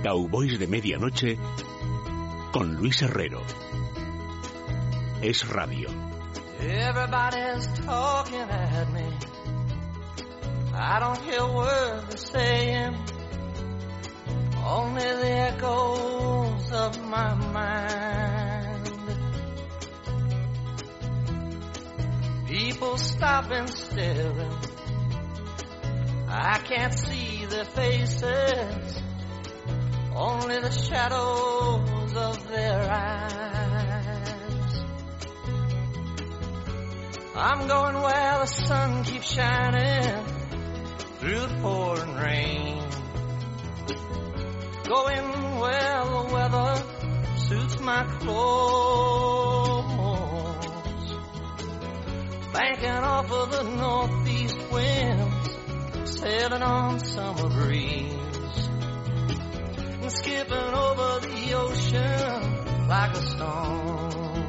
Cowboys de Medianoche con Luis Herrero. Es Radio. Everybody's talking at me. I don't hear words they're saying, only the echoes of my mind. People stopping, staring. I can't see their faces, only the shadows of their eyes. I'm going where the sun keeps shining through the pouring rain, going where the weather suits my clothes, banking off of the northeast winds, sailing on summer breeze, and skipping over the ocean like a stone.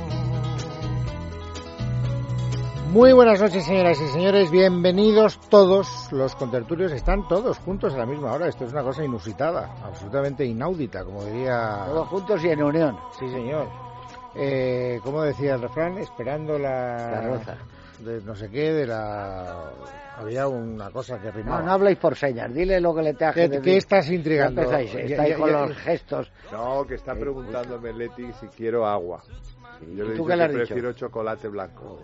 Muy buenas noches, señoras y señores, bienvenidos todos los contertulios, están todos juntos a la misma hora, esto es una cosa inusitada, absolutamente inaudita, como diría... Todos juntos y en unión. Sí, señor. Como decía el refrán, esperando la roza. De no sé qué, de la... Había una cosa que rimaba. No habléis por señas, dile lo que le te hace. ¿Qué estás intrigando? Estáis con los gestos. No, que está preguntándome Leti si quiero agua. Yo le he dicho que prefiero chocolate blanco.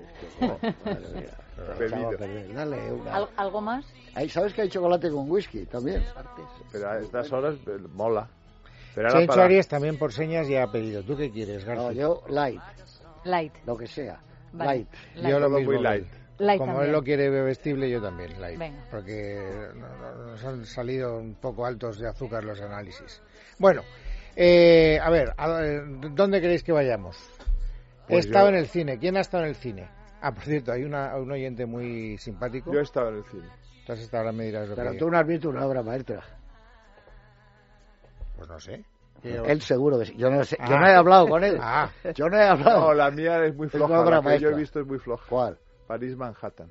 Dale una. ¿Algo más? Ahí sabes que hay chocolate con whisky también. Pero a estas horas mola. Chencho Aries también por señas ya ha pedido. ¿Tú qué quieres, García? No, yo light. Light. Lo que sea. Vale. Light. Yo lo mismo. Muy light. Light Como también. él lo quiere bebestible, yo también, light. Venga. Porque nos han salido un poco altos de azúcar los análisis. Bueno, a ver, ¿dónde queréis que vayamos? Pues He estado yo... en el cine. ¿Quién ha estado en el cine? Ah, por cierto, hay un oyente muy simpático. Yo he estado en el cine. Entonces ahora me dirás lo Pero que... tú no has visto una obra maestra. Pues no sé. Él seguro que sí. Yo no he hablado con él. Yo no he hablado. No, la mía es muy floja. obra La que maestra. yo he visto es muy floja. ¿Cuál? París Manhattan.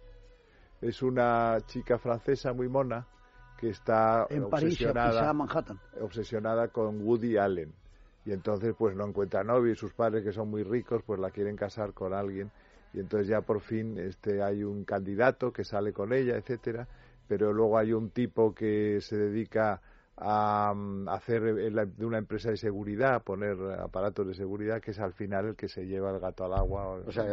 Es una chica francesa muy mona que está en París, quizá Manhattan. obsesionada con Woody Allen. Y entonces pues no encuentra novio y sus padres, que son muy ricos, pues la quieren casar con alguien. Y entonces ya por fin hay un candidato que sale con ella, etcétera. Pero luego hay un tipo que se dedica a hacer de una empresa de seguridad, a poner aparatos de seguridad, que es al final el que se lleva el gato al agua. O sea,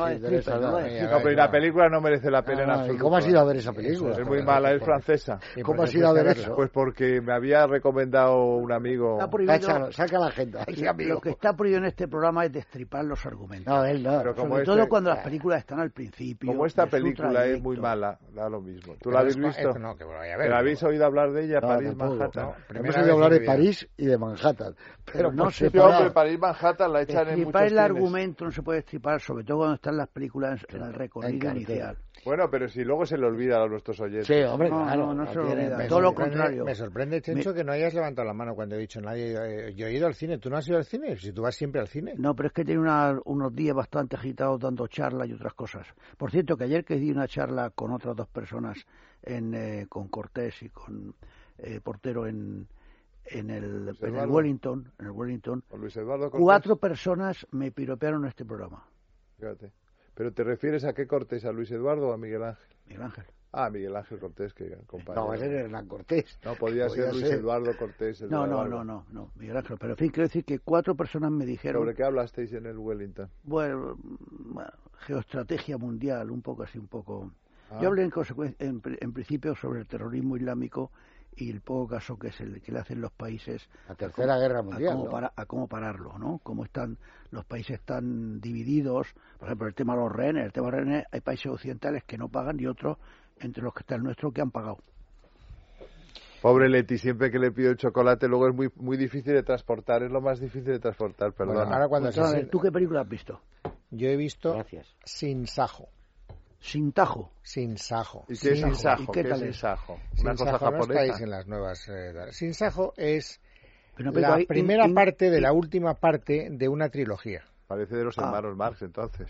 pero la película no merece la pena en absoluto. ¿Y cómo has ido a ver esa película? Es muy mala, es francesa. ¿Cómo has ido a ver eso? Pues porque me había recomendado un amigo... Saca la agenda. Lo que está prohibido en este programa es destripar los argumentos. No, él no. Pero Sobre todo cuando las películas están al principio. Como esta película es muy mala, da lo mismo. ¿Tú la habéis visto? No, que voy a ver. ¿Pero habéis oído hablar de ella, París Manhattan? Hemos oído hablar de París y de Manhattan, pero no se puede. París Manhattan la echan en muchos Destripar el cines. argumento no se puede destripar, sobre todo cuando están las películas en el recorrido inicial. Bueno, pero si luego se le olvida a nuestros oyentes. Sí, hombre, no se lo olvida. Todo lo contrario. Me sorprende, Chencho, que no hayas levantado la mano cuando he dicho nadie. Yo he ido al cine. ¿Tú no has ido al cine? Si tú vas siempre al cine. No, pero es que tiene unos días bastante agitados dando charlas y otras cosas. Por cierto, que ayer que di una charla con otras dos personas, con Cortés y con Portero en el Wellington, Con Luis Eduardo Cortés. 4 personas me piropearon este programa. Fíjate. ¿Pero te refieres a qué Cortés? ¿A Luis Eduardo o a Miguel Ángel? Miguel Ángel. Ah, Miguel Ángel Cortés, que compañero. No, ese era Hernán Cortés. No, podía ser Luis Eduardo Cortés. No, Miguel Ángel. Pero en fin, quiero decir que 4 personas me dijeron... ¿Sobre qué hablasteis en el Wellington? Bueno, geoestrategia mundial, un poco así, un poco... Yo hablé en principio sobre el terrorismo islámico y el poco caso que le hacen los países la Tercera Guerra Mundial, a cómo pararlo, ¿no? Cómo están los países tan divididos. Por ejemplo, el tema de los rehenes, hay países occidentales que no pagan y otros, entre los que está el nuestro, que han pagado. Pobre Leti, siempre que le pido el chocolate luego es muy, muy difícil de transportar, es lo más difícil de transportar, perdón. Bueno, ahora cuando ¿Tú qué película has visto? Yo he visto Sin Sajo. Sin tajo. Sin Sajo. ¿Y qué es Sin Sajo? ¿Y qué tal es es? Sin Sajo? Sin ¿Una cosa Sajo japonesa? No estáis en las nuevas... Sin Sajo es pero la primera parte de la última parte de una trilogía. Parece de los hermanos Marx, entonces.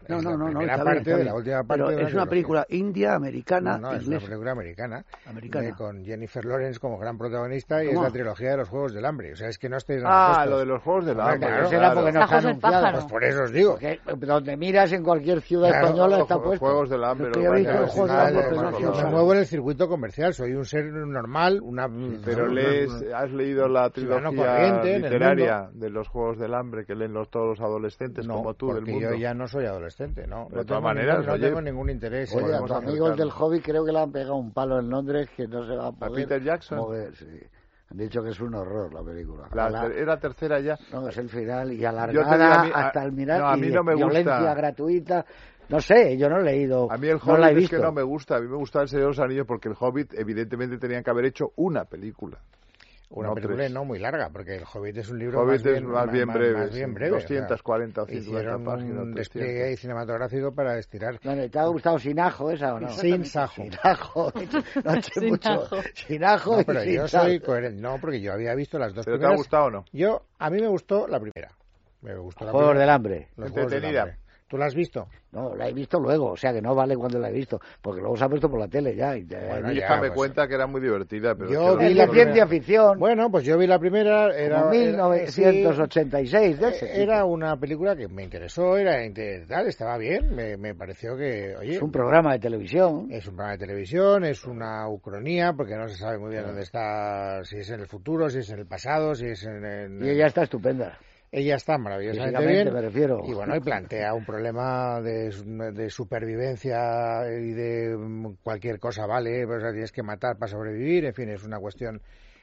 No, es la no, primera está parte bien, de la última parte. Pero de es una película india, americana, No, es una película americana. Con Jennifer Lawrence como gran protagonista y es la trilogía de los Juegos del Hambre. O sea, es que no estáis lo de los Juegos del Hambre. Claro, será porque no está anunciada. Pues por eso os digo. Porque donde miras en cualquier ciudad española está puesto. Juegos del Hambre. Yo me muevo en el circuito comercial, soy un ser normal, Pero has leído la trilogía literaria de los Juegos del Hambre que leen todos los adolescentes como tú del mundo. Yo ya no soy adolescente, ¿no? De todas maneras, no tengo ningún interés. Oye, a tu amigo el del Hobbit creo que le han pegado un palo en Londres que no se va a poder ¿A Peter Jackson? mover, sí. Han dicho que es un horror la película. Era tercera ya. No, es el final y alargada hasta el mirar a mí no me violencia gusta. Gratuita. No sé, yo no he leído. A mí el Hobbit es que no me gusta. A mí me gusta El Señor de los Anillos porque el Hobbit evidentemente tenían que haber hecho una película. Una película no muy larga, porque el Hobbit es un libro más bien breve. 240 o 50 hicieron páginas. Un despliegue cinematográfico para estirar. Bueno, ¿te ha gustado sin ajo esa o no? Sin sajo. Sin ajo. Sin ajo. No, pero yo soy coherente. No, porque yo había visto las dos primeras. ¿Pero te ha gustado o no? A mí me gustó la primera. Me gustó la Juegos del Hambre. Entretenida. ¿Tú la has visto? No, la he visto luego, o sea que no vale cuando la he visto, porque luego se ha puesto por la tele ya. Bueno, mi hija me cuenta que era muy divertida, pero... Yo vi la ciencia ficción. Bueno, pues yo vi la primera, era... 1986 de ese. Era una película que me interesó, estaba bien, me pareció que... Oye, es un programa de televisión. Es un programa de televisión, es una ucronía, porque no se sabe muy bien dónde está, si es en el futuro, si es en el pasado, si es en Y ella está estupenda. Ella está maravillosamente bien, me refiero. Y bueno, y plantea un problema de supervivencia y de cualquier cosa vale, pues tienes que matar para sobrevivir, en fin, es una cuestión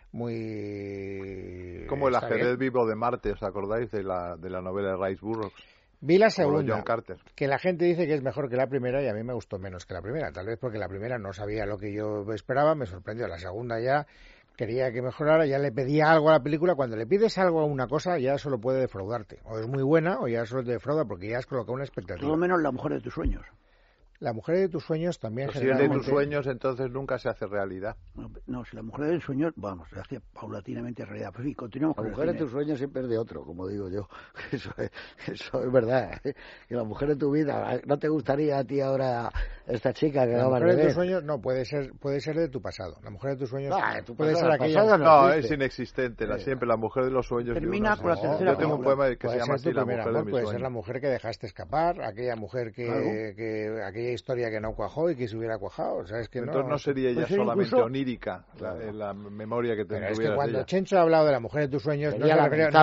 muy... Como el ajedrez vivo de Marte, ¿os acordáis de la novela de Rice Burroughs? Vi la segunda, John Carter. Que la gente dice que es mejor que la primera y a mí me gustó menos que la primera, tal vez porque la primera no sabía lo que yo esperaba, me sorprendió, la segunda ya... Quería que mejorara, ya le pedía algo a la película. Cuando le pides algo a una cosa, ya solo puede defraudarte. O es muy buena o ya solo te defrauda porque ya has colocado una expectativa. Todo menos La mujer de tus sueños. La mujer de tus sueños también si es de tus sueños, entonces nunca se hace realidad. No, si la mujer de tus sueños, vamos, se hace paulatinamente realidad. Pero sí, continuamos con la mujer de tus sueños siempre es de otro, como digo yo. Eso es verdad. Que la mujer de tu vida, ¿no te gustaría a ti ahora esta chica que acaba de ver? La mujer de tus sueños no, puede ser de tu pasado. La mujer de tus sueños puede ser aquella. No, es inexistente. Siempre la mujer de los sueños. Termina con la tercera. Yo tengo un poema que se llama así, La mujer de mis sueños. Puede ser la mujer que dejaste escapar, aquella mujer que aquella historia que no cuajó y que se hubiera cuajado, o sea, es que entonces no sería ella solamente onírica la memoria que tuvieras. Es que cuando Chencho ha hablado de la mujer de tus sueños no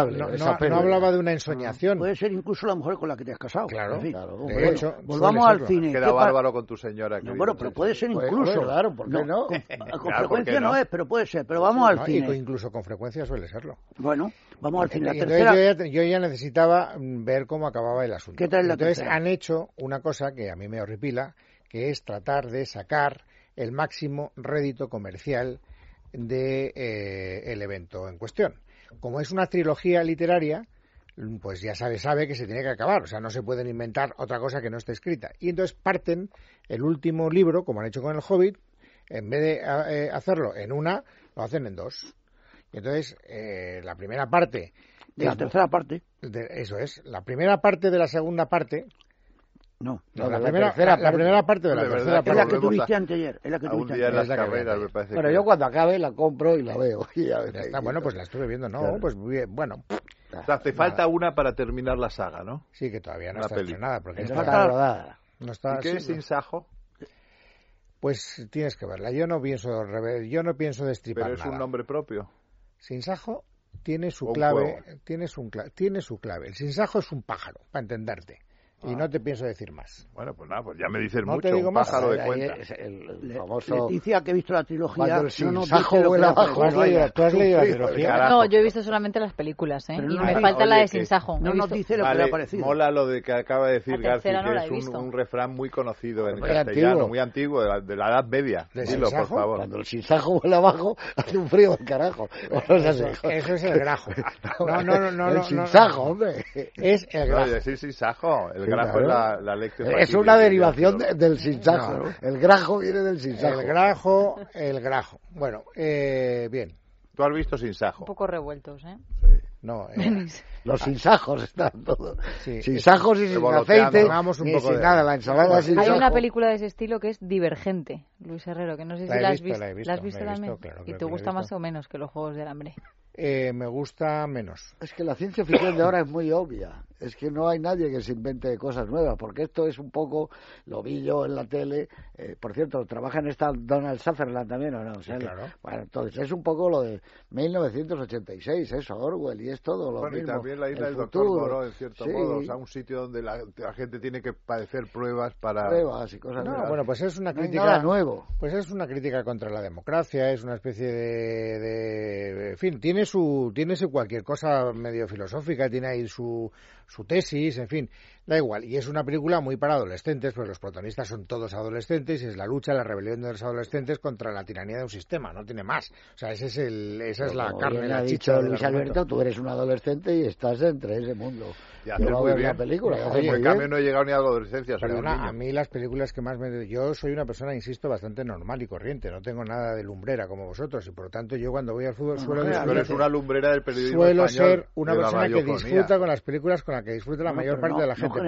hablaba de una ensoñación. Puede ser incluso la mujer con la que te has casado. Claro, en fin. de hecho, volvamos al cine. Queda bárbaro con tu señora. Bueno, pero puede ser incluso. Claro, ¿por qué no? Con frecuencia no es, pero puede ser. Pero vamos al cine. Incluso con frecuencia suele serlo. Bueno, vamos al cine. La tercera. Yo ya necesitaba ver cómo acababa el asunto. ¿Qué tal la Entonces tercera? Han hecho una cosa que a mí me horripila, que es tratar de sacar el máximo rédito comercial de el evento en cuestión. Como es una trilogía literaria, pues ya sabe que se tiene que acabar, o sea, no se pueden inventar otra cosa que no esté escrita. Y entonces parten el último libro, como han hecho con el Hobbit, en vez de hacerlo en una, lo hacen en dos. Y entonces, la primera parte... La tercera parte. Eso es, la primera parte de la segunda parte... No, la primera parte de la tercera parte. Es la que tuviste anteayer. Es la que tuviste ayer. Las carreras, me parece. Pero yo cuando acabe la compro y la veo. Bueno, pues la estuve viendo, ¿no? Claro. Pues bien, bueno. O sea, te falta una para terminar la saga, ¿no? Sí, que todavía no está estrenada. Porque no está rodada. No está, ¿Y qué es Sin Sajo? Pues tienes que verla. Yo no pienso destripar nada. Pero es un nombre propio. Sin Sajo tiene su clave. Tiene su clave. El Sin Sajo es un pájaro, para entenderte. Y no te pienso decir más. Bueno, pues nada, pues ya me dices no mucho, te digo un pájaro más. de cuenta. El famoso... Leticia, que he visto la trilogía... El Sinsajo vuela abajo. ¿Tú has leído la trilogía? No, yo he visto solamente las películas, ¿eh? Y me falta la de Sinsajo. No nos dice lo que le ha parecido. Mola lo de que acaba de decir García, no que es un refrán muy conocido en muy castellano, antiguo. muy antiguo, de la Edad Media. Dilo, por favor. Cuando el Sinsajo vuela abajo, hace un frío del carajo. Eso es el grajo. No. El Sinsajo, hombre. Es el grajo. No, decir Sinsajo. El grajo es la lección. Es una derivación del Sinsajo. No. El grajo viene del Sinsajo. El grajo. Bueno, bien. ¿Tú has visto Sinsajo? Un poco revueltos, ¿eh? Sí. No, los sinsajos están todos. Sí, sinsajos y sin aceite, Vamos un ni poco sin de... nada. La ensalada sin Hay sajo. una película de ese estilo que es Divergente, Luis Herrero, que no sé si la has visto. La he visto. ¿La has visto también? Claro, ¿Y te gusta más o menos que los Juegos del Hambre? Me gusta menos. Es que la ciencia ficción de ahora es muy obvia. Es que no hay nadie que se invente cosas nuevas, porque esto es un poco, lo vi yo en la tele, por cierto, trabaja en esta Donald Sutherland también, ¿o no? O sea, Sí, claro. Bueno, entonces es un poco lo de 1986, eso, Orwell, y es todo lo mismo. Y también la isla del futuro. Doctor Moreau, en cierto Sí. modo, o sea, un sitio donde la gente tiene que padecer pruebas para... Pruebas y cosas No, bueno, pues es una no hay crítica... nada nuevo. Pues es una crítica contra la democracia, es una especie de... En fin, tiene su cualquier cosa medio filosófica, tiene ahí su tesis, en fin, da igual. Y es una película muy para adolescentes, pues los protagonistas son todos adolescentes y es la lucha, la rebelión de los adolescentes contra la tiranía de un sistema, no tiene más. O sea, esa es la carne, la chicha del Luis argumento. Alberto, tú eres un adolescente y estás entre ese mundo. Y Yo haces voy a muy ver bien. la película. Oye, en cambio no he llegado ni a la adolescencia, soy un Perdona, niño. a mí las películas que más me... Yo soy una persona, insisto, bastante normal y corriente, no tengo nada de lumbrera como vosotros y por lo tanto yo cuando voy al fútbol suelo Tú eres una lumbrera del periodismo suelo español, ser una de la persona que radiofonía. disfruta con las películas con las que disfruta la mayor parte de la gente.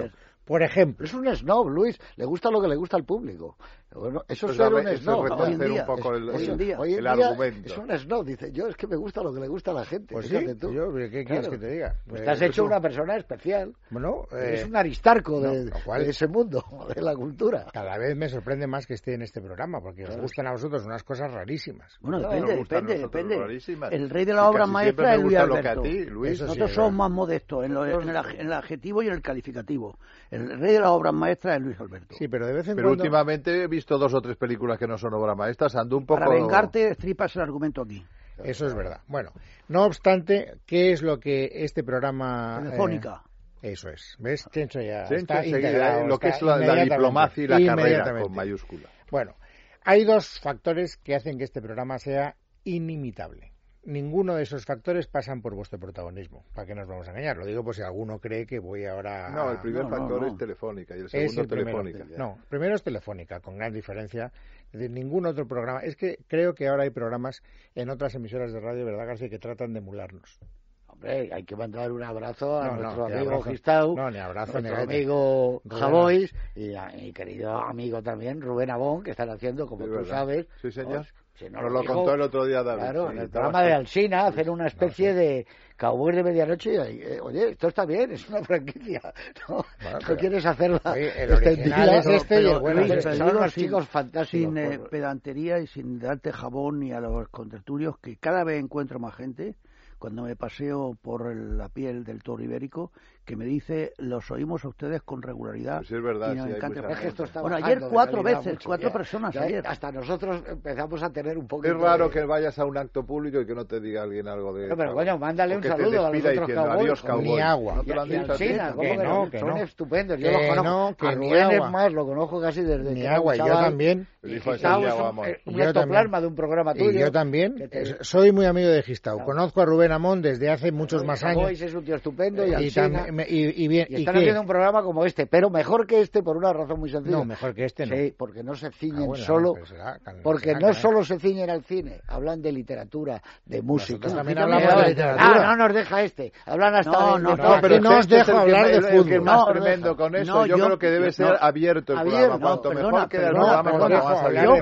Por ejemplo, es un snob, Luis. Le gusta lo que le gusta al público. Bueno, eso Pues es ser dame- un eso es snob. retorcer un poco el Hoy en día argumento. es un snob. Dice, yo es que me gusta lo que le gusta a la gente. pues Fíjate sí, tú. ¿qué quieres que te diga? Pues te has hecho una persona especial. Bueno, Es un aristarco no, de, lo cual- de ese mundo, de la cultura. cada vez me sorprende más que esté en este programa, porque os gustan a vosotros unas cosas rarísimas. Bueno, Nos depende, gustan depende, nosotros depende. rarísimas. El rey de Y la obra casi siempre maestra me es Luis gusta lo que a Alberto. ti, Luis. Eso sí, Nosotros es somos verdad. más modestos en el adjetivo y en el calificativo. El rey de la obra maestra es Luis Alberto. Sí, pero de vez en Pero cuando... últimamente he visto 2 o 3 películas que no son obra maestras, ando un poco... Para vengarte, tripas el argumento aquí. Eso es verdad. Bueno, no obstante, ¿qué es lo que este programa... Telefónica. Eso es. ¿Ves? Chencho ya Chencho está enseguida, integrado. lo que está es la inmediatamente, diplomacia y la carrera, inmediatamente. con mayúscula. Bueno, hay 2 factores que hacen que este programa sea inimitable. Ninguno de esos factores pasan por vuestro protagonismo. ¿Para qué nos vamos a engañar? Lo digo por si alguno cree que voy ahora... No, el primer No, factor no. es Telefónica y el Es segundo el primero. Telefónica. No, primero es Telefónica, con gran diferencia. De ningún otro programa. Es que creo que ahora hay programas en otras emisoras de radio, ¿verdad, García?, que tratan de emularnos. Hombre, hay que mandar un abrazo a No, nuestro que amigo abrazo. Gistau, No, ni abrazo, ni nuestro gaita. amigo Rubén. Javois y a mi querido amigo también, Rubén Abón, que están haciendo, como Sí, tú verdad. sabes... Sí, señor. pues, si no Nos lo dijo, contó el otro día David. Claro, sí, en el estaba programa de bastante- Alsina hacen una especie de Cowboys de medianoche y, oye, esto está bien, es una franquicia, ¿no? Bueno, ¿No pero- quieres hacerla Oye, el original extendida? es este y el bueno Luis, es este. Son unos sin- chicos fantásticos. Sin pedantería y sin darte jabón ni a los contertulios, que cada vez encuentro más gente, cuando me paseo por la piel del toro ibérico, que me dice, los oímos a ustedes con regularidad. Pues sí, es verdad, y nos sí, hay encanta. mucha Es que esto está Bueno, bajando ayer de 4 calidad veces, mucho, 4 ya. personas Ya ayer. hasta nosotros empezamos a tener un poco... Es raro que vayas a un acto público y que no te diga alguien algo de... No, pero coño, mándale O un que te saludo a los despida otros diciendo, cowboys. adiós, cowboy. Ni agua. ¿No te lo han Y dicho a ti? Alsina, ¿cómo Que no, que son no. estupendos. Yo Que los conozco. no, que a ni Rubén es agua. más, lo conozco casi desde Ni que era agua, un yo chaval. también. El Y hijo de Gistau Sevilla, es vamos. un Yo ectoplasma también. de un programa tuyo. Y yo también. que te- Soy muy amigo de Gistau. Claro. Conozco a Rubén Amón desde hace muchos más años. Cowboys es un tío estupendo y Y, Alsina. y bien. Y ¿Y están qué? haciendo un programa como este, pero mejor que este por una razón muy sencilla. No, mejor que este no. Sí, porque no se ciñen bueno, solo... pero será- Porque será no que- solo se ciñen al cine, hablan de literatura, de música. Nosotros también Aquí hablamos de literatura. Ah, no nos deja este. Hablan hasta No, de... no, de- no, pero este no os es el dejo que hablar de el que fútbol. es más No, tremendo con eso. no, yo yo- creo que debe no, ser abierto el programa. no, Cuanto mejor perdona, queda el perdona, programa, perdona. cuanto más Yo abierto. Yo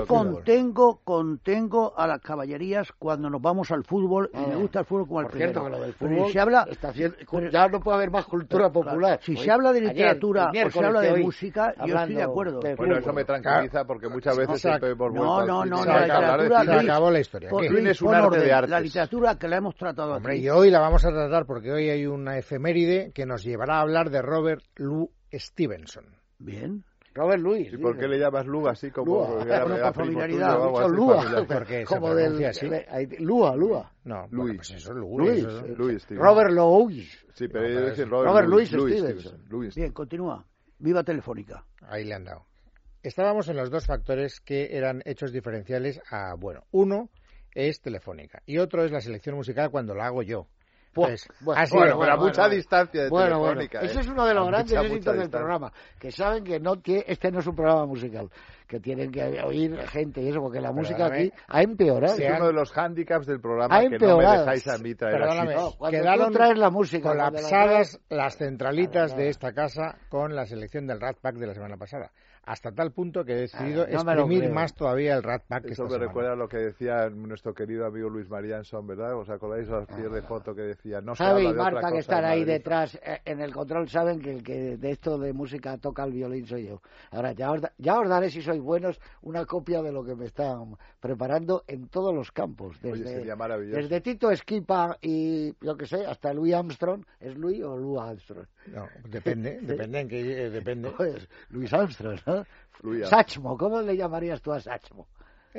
contengo a las caballerías cuando nos vamos al fútbol y me gusta el fútbol como el Por cierto, primero. que lo del Pero fútbol si se habla, está haciendo- ya no puede haber más cultura popular. si Hoy- se habla de ayer, literatura el o se miércoles habla de hoy, música, yo estoy de acuerdo. de Bueno, fútbol. eso me tranquiliza porque muchas veces o sea, siempre hemos vuelto No, al no, cine. no, Se la acabó la literatura, Se Luis, acabó la historia. pon- ¿Qué? El cine Luis, es un pon arte orden. de artes. La literatura que la hemos tratado Hombre, aquí. y hoy la vamos a tratar porque hoy hay una efeméride que nos llevará a hablar de Robert Louis Stevenson. Bien. Robert Louis. ¿Y por qué le llamas Lua así como Lua. porque era- Bueno, era por primo familiaridad. tuyo o algo Dicho así, Lua, familiar? Porque se como pronuncia del... así. Lua. No, bueno, Luis. pues eso es Luis. Luis Stevenson. Robert Louis. Sí, pero No, yo pero decía es- Robert Louis Stevenson. Stevenson. Louis. Bien, continúa. Viva Telefónica. Ahí le han dado. Estábamos en los 2 factores que eran hechos diferenciales a, bueno, uno es Telefónica y otro es la selección musical cuando la hago yo. Pues, así pero a mucha distancia de Telefónica. Ese es uno de los grandes éxitos del programa, que saben que este no es un programa musical, que tienen que oír gente y eso, porque la música aquí ha empeorado. Es uno de los hándicaps del programa que no me dejáis a mí traer así. Quedaron traer la música, colapsadas las centralitas de esta casa con la selección del Rat Pack de la semana pasada. Hasta tal punto que he decidido exprimir más todavía el Rat Pack. Eso me recuerda a lo que decía nuestro querido amigo Luis Marianson, ¿verdad? ¿Os acordáis a los pies de foto que decía? No se habla de Marta, otra cosa que están ahí detrás en el control, saben que el que de esto de música toca el violín soy yo. Ahora, ya os daré, si sois buenos, una copia de lo que me están preparando en todos los campos. Sería maravilloso. Desde Tito Esquipa y, yo que sé, hasta Louis Armstrong. ¿Es Louis o Louis Armstrong? No, depende en qué depende. Pues, Louis Armstrong, ¿no? Satchmo, ¿cómo le llamarías tú a Satchmo?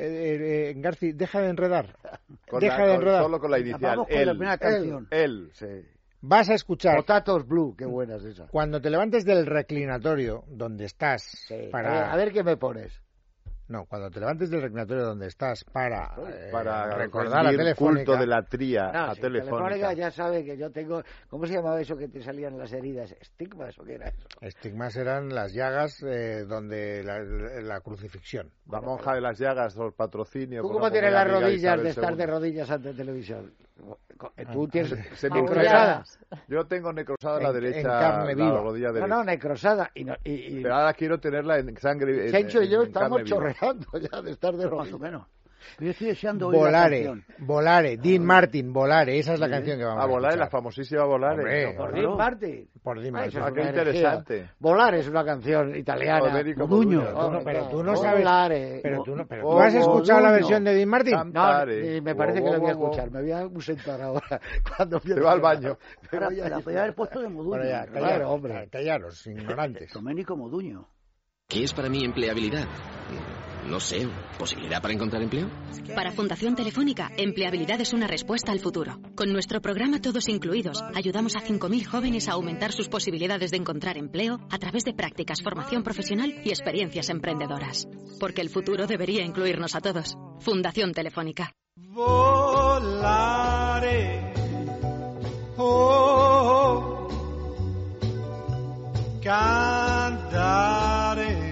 Garci, deja de enredar. Solo con la inicial. Vamos con la primera canción. Él. Sí. Vas a escuchar. Potatos Blue, qué buena es esa. Cuando te levantes del reclinatorio donde estás. Sí. A ver qué me pones. No, cuando te levantes del reclinatorio donde estás para recordar a Telefónica. Culto de la tría a Telefónica ya sabe que yo tengo... ¿Cómo se llamaba eso que te salían las heridas? ¿Estigmas o qué era eso? Estigmas eran las llagas donde la crucifixión. La monja de las llagas o el patrocinio. ¿Tú cómo tienes las rodillas de estar de rodillas ante televisión? ¿Tú tienes necrosada? Yo tengo necrosada a la derecha, en carne viva. la rodilla derecha. No, necrosada. Pero ahora quiero tenerla en sangre. Chencho y yo estamos chorreando ya de estar de rodillas. Más o menos. Yo estoy deseando Volare, Dean Martin, Volare, esa es la canción que vamos a escuchar. Volare, la famosísima Volare. Hombre, por Dean Martin. Por Dean Martin. Qué interesante. Volare es una canción italiana. Moduño. Pero tú no sabes. Volare. Pero tú has escuchado la versión de Dean Martin. No, me parece que la voy a escuchar. Me voy a ausentar ahora. Cuando se va al baño. La podía haber puesto de Moduño. Claro, hombre, callaros, ignorantes. Domenico Moduño. ¿Qué es para mí empleabilidad? No sé, ¿posibilidad para encontrar empleo? Para Fundación Telefónica, empleabilidad es una respuesta al futuro. Con nuestro programa Todos Incluidos, ayudamos a 5.000 jóvenes a aumentar sus posibilidades de encontrar empleo a través de prácticas, formación profesional y experiencias emprendedoras. Porque el futuro debería incluirnos a todos. Fundación Telefónica. Volare, oh, cantare.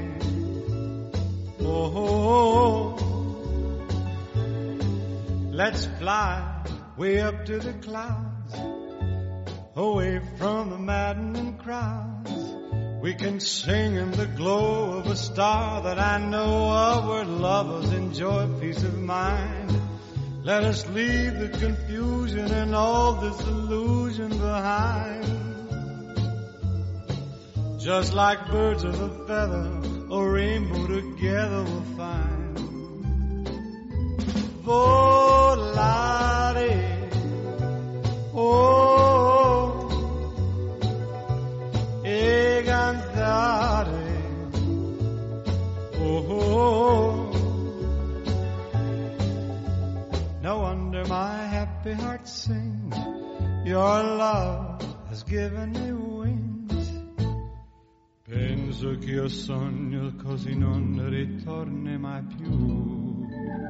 Oh, let's fly way up to the clouds, away from the maddening crowds. We can sing in the glow of a star that I know of, where lovers enjoy peace of mind. Let us leave the confusion and all this illusion behind. Just like birds of a feather, a rainbow together we'll find. Volare, oh, e cantare, oh. No wonder my happy heart sings. Your love has given me wings. Penso che io sogno così non ritorni mai più.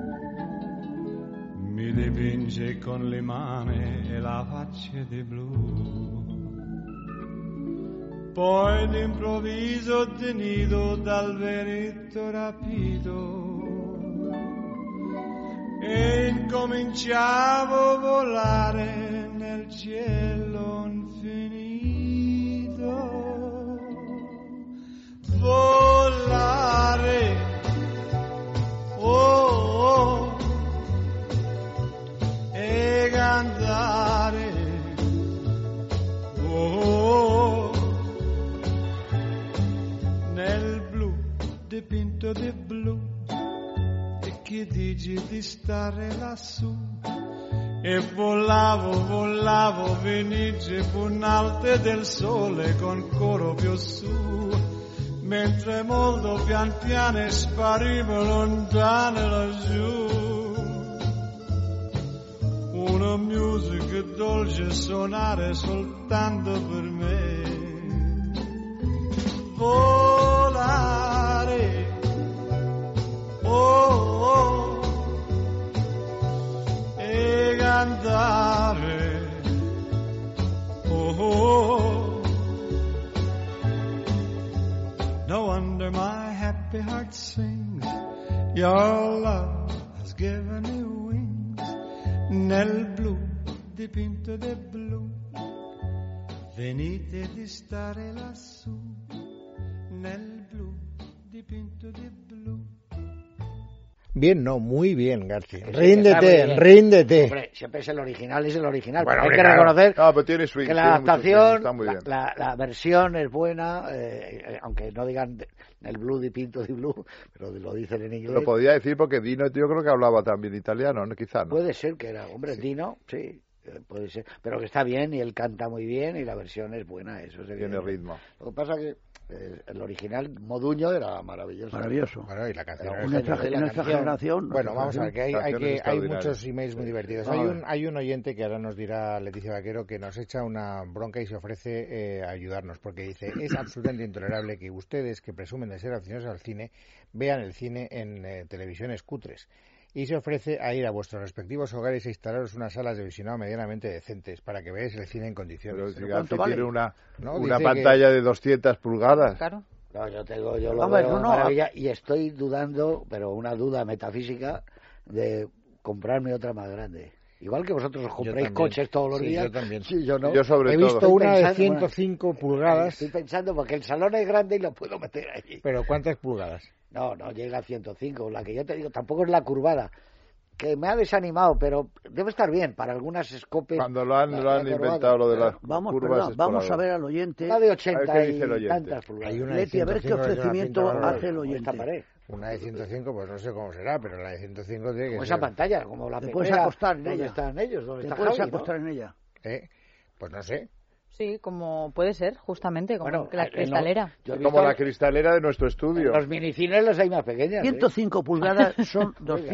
Mi dipinge con le mani e la faccia di blu. Poi d'improvviso tenido dal veretto rapido e incominciavo a volare nel cielo infinito. Volare, oh, oh, e cantare, oh, nel blu dipinto di blu, e che dici di stare lassù? E volavo, venice punalte del sole con coro più su. Mentre molto pian piano sparivo lontano laggiù. Una musica dolce suonare soltanto per me. Volare, oh, oh, e cantare, oh. No wonder my happy heart sings. Your love has given me wings. Nel blu dipinto di blu. Venite di stare lassù. Nel blu dipinto di blu. Bien, no, muy bien, García. Sí, Ríndete, ríndete. Hombre, siempre es el original, Bueno, pero hay hombre, que claro. reconocer No, pero tiene swing, que tiene la mucho adaptación, swing, está muy bien. la versión es buena, aunque no digan el blue di pinto di blue, pero lo dicen en inglés. Lo podía decir porque Dino yo creo que hablaba también italiano, ¿no? Quizá, ¿no? Puede ser que era, hombre, sí. Dino, sí, puede ser, pero que está bien y él canta muy bien y la versión es buena, eso es Tiene ritmo. Lo que pasa que el original Moduño era maravilloso. Maravilloso. Bueno, y la canción. Pero es Nuestra genial. generación. Bueno, vamos a ver, que hay extraordinarias. muchos emails muy divertidos. Hay un oyente que ahora nos dirá, Leticia Vaquero, que nos echa una bronca y se ofrece a ayudarnos, porque dice, es absolutamente intolerable que ustedes, que presumen de ser aficionados al cine, vean el cine en televisiones cutres. Y se ofrece a ir a vuestros respectivos hogares e instalaros unas salas de visionado medianamente decentes para que veáis el cine en condiciones. Pero si ¿Pero García cuánto tiene vale? una pantalla de 200 pulgadas. Claro. No, yo lo veo maravilla y estoy dudando, pero una duda metafísica, de comprarme otra más grande. Igual que vosotros os compráis coches todos los días. Yo también. Sí, yo no. Yo sobre He todo. visto una de pensando, 105 pulgadas. Estoy pensando porque el salón es grande y lo puedo meter allí. Pero ¿cuántas pulgadas? No llega a 105. La que yo te digo tampoco es la curvada. Que me ha desanimado, pero debe estar bien para algunas escopes. Cuando lo han inventado lo de las curvas. Vamos a ver al oyente. Una de 80 A ver qué dice el y oyente. tantas pulgadas. Hay una de Leti, a ver qué 105 que tiene una ofrecimiento pinta bárbara. hace el oyente. Esta pared. Una de 105, pues no sé cómo será, pero la de 105 tiene que Como ser. esa pantalla, como la Te pepera. puedes acostar en ¿Dónde ella. están ellos? ¿Dónde Te está puedes Javi, acostar no? en ella. Pues no sé. Sí, como puede ser, justamente, como Bueno, la cristalera. Yo he Como visto la cristalera de nuestro estudio. Los minicines los hay más pequeñas. 105 pulgadas son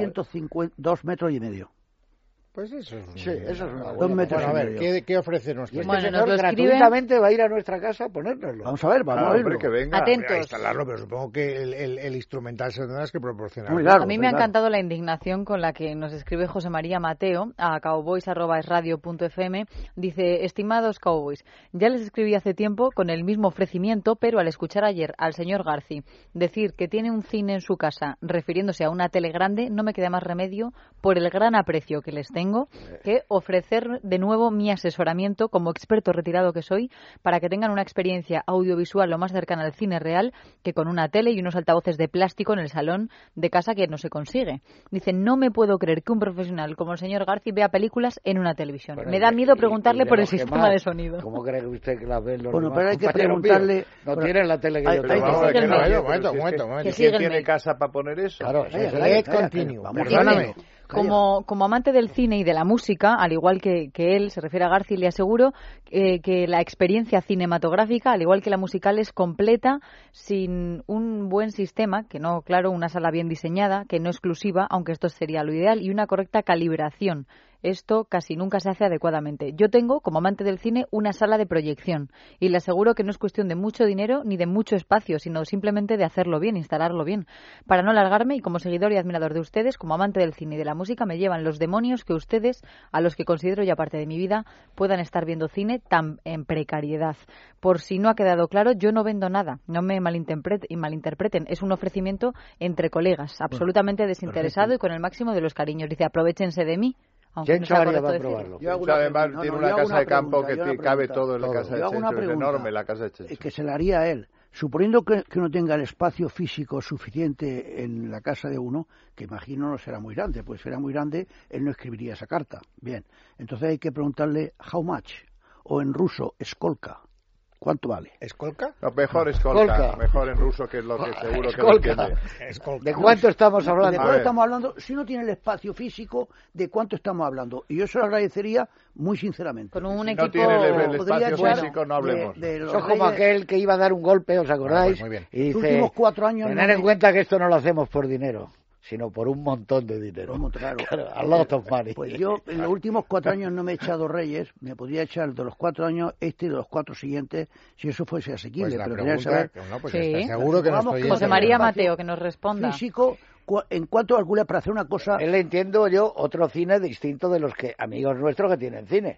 2 metros y medio. Pues eso es Sí, eso es una Dos buena. metros Bueno, a y ver, medio. ¿qué ofrece nuestro? Y este Bueno, señor nos lo escribe- gratuitamente va a ir a nuestra casa a ponérnoslo. Vamos a ver, vamos a Hombre, verlo. que venga. Atentos. A instalarlo, pero supongo que el instrumental se lo tendrás que proporcionar. Muy claro, A mí me ha claro. encantado la indignación con la que nos escribe José María Mateo a cowboys@esradio.fm. Dice, estimados cowboys, ya les escribí hace tiempo con el mismo ofrecimiento, pero al escuchar ayer al señor Garci decir que tiene un cine en su casa refiriéndose a una tele grande, no me queda más remedio, por el gran aprecio que les tengo, que ofrecer de nuevo mi asesoramiento como experto retirado que soy para que tengan una experiencia audiovisual lo más cercana al cine real que con una tele y unos altavoces de plástico en el salón de casa que no se consigue. Dice, no me puedo creer que un profesional como el señor Garci vea películas en una televisión. Bueno, Me da miedo preguntarle de por el los que sistema más, de sonido. ¿Cómo cree usted que las ven los Bueno, demás pero hay que compañeros preguntarle- míos? No bueno, tienen la tele que hay- yo hay tengo. que Vamos a ver, sigue el que no, mail. yo, pero si es momento. Que ¿Quién sigue el tiene mail. casa para poner eso? Claro, Calla, eso calla, es. calla, continue. vamos, Perdóname. Como amante del cine y de la música, al igual que él, se refiere a Garci, le aseguro que la experiencia cinematográfica, al igual que la musical, es completa sin un buen sistema, que no, claro, una sala bien diseñada, que no exclusiva, aunque esto sería lo ideal, y una correcta calibración. Esto casi nunca se hace adecuadamente. Yo tengo, como amante del cine, una sala de proyección y le aseguro que no es cuestión de mucho dinero ni de mucho espacio, sino simplemente de hacerlo bien, instalarlo bien. Para no alargarme, y como seguidor y admirador de ustedes, como amante del cine y de la música, me llevan los demonios que ustedes, a los que considero ya parte de mi vida, puedan estar viendo cine tan en precariedad. Por si no ha quedado claro, yo no vendo nada, no me malinterpreten. Es un ofrecimiento entre colegas, absolutamente desinteresado y con el máximo de los cariños. Dice, aprovechense de mí. Aunque no sea Chencho Arias correcto va a decirlo. probarlo. Yo hago O sea, además pregunta. tiene No, una yo hago casa de campo pregunta, que yo hago una cabe pregunta. todo en la casa de Yo hago una Chencho. Es pregunta, enorme la casa de Chencho. que se la haría a él. Suponiendo que no tenga el espacio físico suficiente en la casa de uno, que imagino no será muy grande, pues si era muy grande, él no escribiría esa carta. Bien, entonces hay que preguntarle how much, o en ruso, skolka. ¿Cuánto vale? ¿Escolca? No, mejor escolta, Escolta. mejor en ruso, que es lo que seguro que lo Escolta. entiende. Escolca. ¿De cuánto estamos ¿De hablando? cuánto ver. estamos hablando? Si no tiene el espacio físico, ¿de cuánto estamos hablando? Y yo se lo agradecería muy sinceramente. Con un Si equipo... no tiene el Podría espacio echar físico, no hablemos. de los Eso es como reyes- aquel que iba a dar un golpe, ¿os acordáis? pues muy bien. Y Los dice, últimos 4 años tener no en me- cuenta que esto no lo hacemos por dinero, sino por un montón de dinero. Como, claro. Claro, a lot of money. Pues yo en los últimos 4 años no me he echado reyes, me podría echar de los 4 años este y de los 4 siguientes si eso fuese asequible. Pues la pero quería pregunta, saber no, pues Sí. ya está seguro que no Vamos, estoy... José María Mateo, que nos responda. físico, en cuanto calcula para hacer una cosa. Él entiendo yo otro cine distinto de los que amigos nuestros que tienen cine.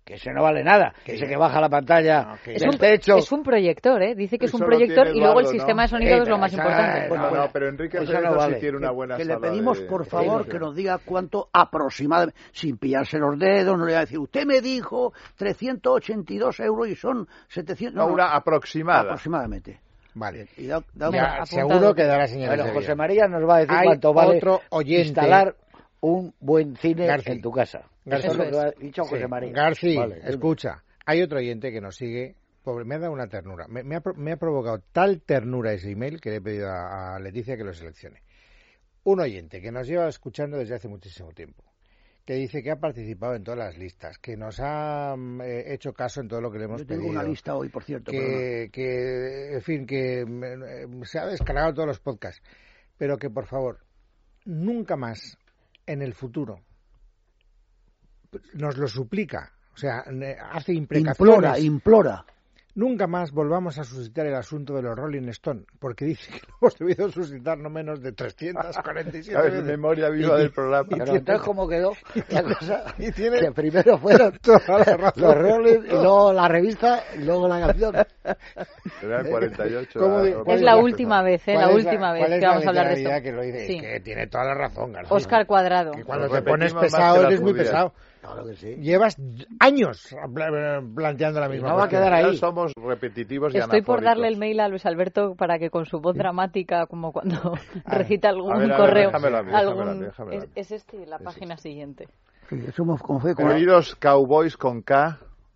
Que ese no vale nada, que ese que baja la pantalla del techo. Es un proyector, ¿eh? Dice que es un Eso proyector lo tiene y luego el Eduardo, sistema ¿no? de sonido es lo más importante. No, pero Enrique Cerezo sí tiene una buena que sala le pedimos, de por favor, grabación. que nos diga cuánto aproximadamente, sin pillarse los dedos, no le voy a decir, usted me dijo 382 euros y son 700... No, una aproximada. Aproximadamente. Vale. Y Ya, seguro que dará señales Bueno, de vida. José María nos va a decir Hay cuánto vale otro oyente, instalar un buen cine Garci. en tu casa. Garci. Eso es lo que Eso ha dicho José María. Garci, Vale, dime. escucha, hay otro oyente que nos sigue, pobre, me ha dado una ternura, me ha provocado tal ternura ese email que le he pedido a Leticia que lo seleccione. Un oyente que nos lleva escuchando desde hace muchísimo tiempo, que dice que ha participado en todas las listas, que nos ha hecho caso en todo lo que le hemos Yo tengo pedido. una lista hoy, por cierto. Que en fin, que se ha descargado todos los podcasts, pero que por favor, nunca más en el futuro nos lo suplica, o sea, hace imprecaciones. Implora. Nunca más volvamos a suscitar el asunto de los Rolling Stone, porque dice que lo hemos debido suscitar no menos de 347 ¿Sabes? veces. Memoria viva del programa. Pero entonces, ¿cómo quedó la cosa? Y tiene Que primero fueron toda la razón. los Rolling, y luego la revista, y luego la canción. Era el 48. ¿Cómo era- Es la última vez, ¿eh? ¿Cuál La es última cuál vez es que la vamos a hablar de literalidad esto. que lo dice? Sí. Es que tiene toda la razón, García. Óscar Cuadrado. Que cuando Lo te pones repetimos más pesado que las eres muy judías. pesado. Claro que sí. Llevas años planteando la misma no va a cuestión. quedar ahí. Ya somos repetitivos y Estoy por darle el anafóricos. mail a Luis Alberto para que con su voz dramática, como cuando recita algún a ver, correo, déjamelo a mí, algún... déjamelo a mí. Es este, la página siguiente. Sí, somos como fue con Queridos cowboys con K,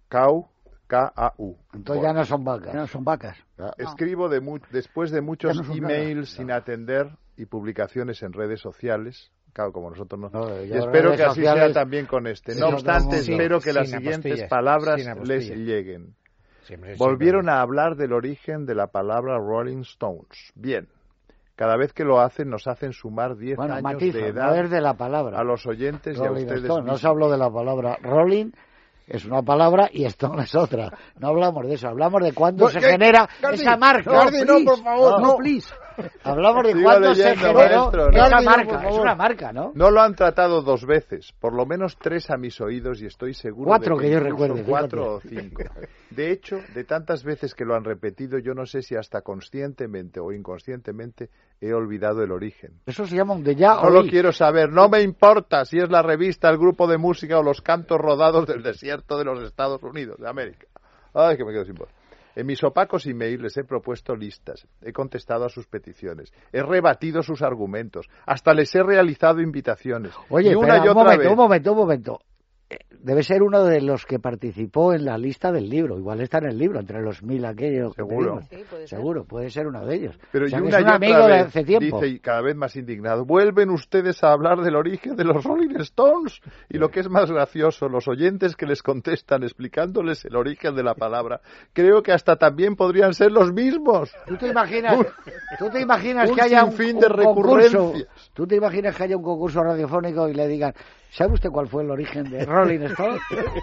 K-A-U. Entonces ya no son vacas. no son vacas. Escribo después de muchos Ya no son emails sin atender y publicaciones en redes sociales. Claro, como nosotros no. No, Y yo espero redes que así sociales- sea también con este. Sí, No no, obstante, sí, espero que las sin siguientes apostillas, palabras sin les apostillas. lleguen. Siempre, Volvieron siempre. a hablar del origen de la palabra Rolling Stones. Bien. Cada vez que lo hacen, nos hacen sumar 10 Bueno, años matiza, de no edad es de la palabra. a los oyentes y a Rolling ustedes Stone. No mismos. se habló de la palabra Rolling, es una palabra y Stone es otra. No hablamos de eso, hablamos de cuándo se genera esa marca. Garci, no, por favor, no. please. Hablamos de Sigo cuándo se leyendo, generó maestro, ¿no? esa Garci, no, marca. por Es favor. una marca, ¿no? No lo han tratado 2 veces, por lo menos 3 a mis oídos y estoy seguro 4 de que yo incluso recuerde, 4 o 5. De hecho, de tantas veces que lo han repetido, yo no sé si hasta conscientemente o inconscientemente he olvidado el origen. Eso se llama un déjà No lo vu. quiero saber, no me importa si es la revista, el grupo de música o los cantos rodados del desierto de los Estados Unidos de América. Ay, que me quedo sin voz. En mis opacos emails les he propuesto listas, he contestado a sus peticiones, he rebatido sus argumentos, hasta les he realizado invitaciones. Oye, y una espera, y otra vez. un momento. Debe ser uno de los que participó en la lista del libro. Igual está en el libro, entre los 1000 aquellos. que Seguro. pedimos. Sí, puede ser. Seguro, puede ser uno de ellos. Pero O sea, y que una es y un otra amigo de vez, hace tiempo. dice, y cada vez más indignado, ¿vuelven ustedes a hablar del origen de los Rolling Stones? Y lo que es más gracioso, los oyentes que les contestan explicándoles el origen de la palabra, creo que hasta también podrían ser los mismos. ¿Tú te imaginas un que haya un sinfín de concurso? recurrencias. ¿Tú te imaginas que haya un concurso radiofónico y le digan, ¿sabe usted cuál fue el origen de Rolling Stone?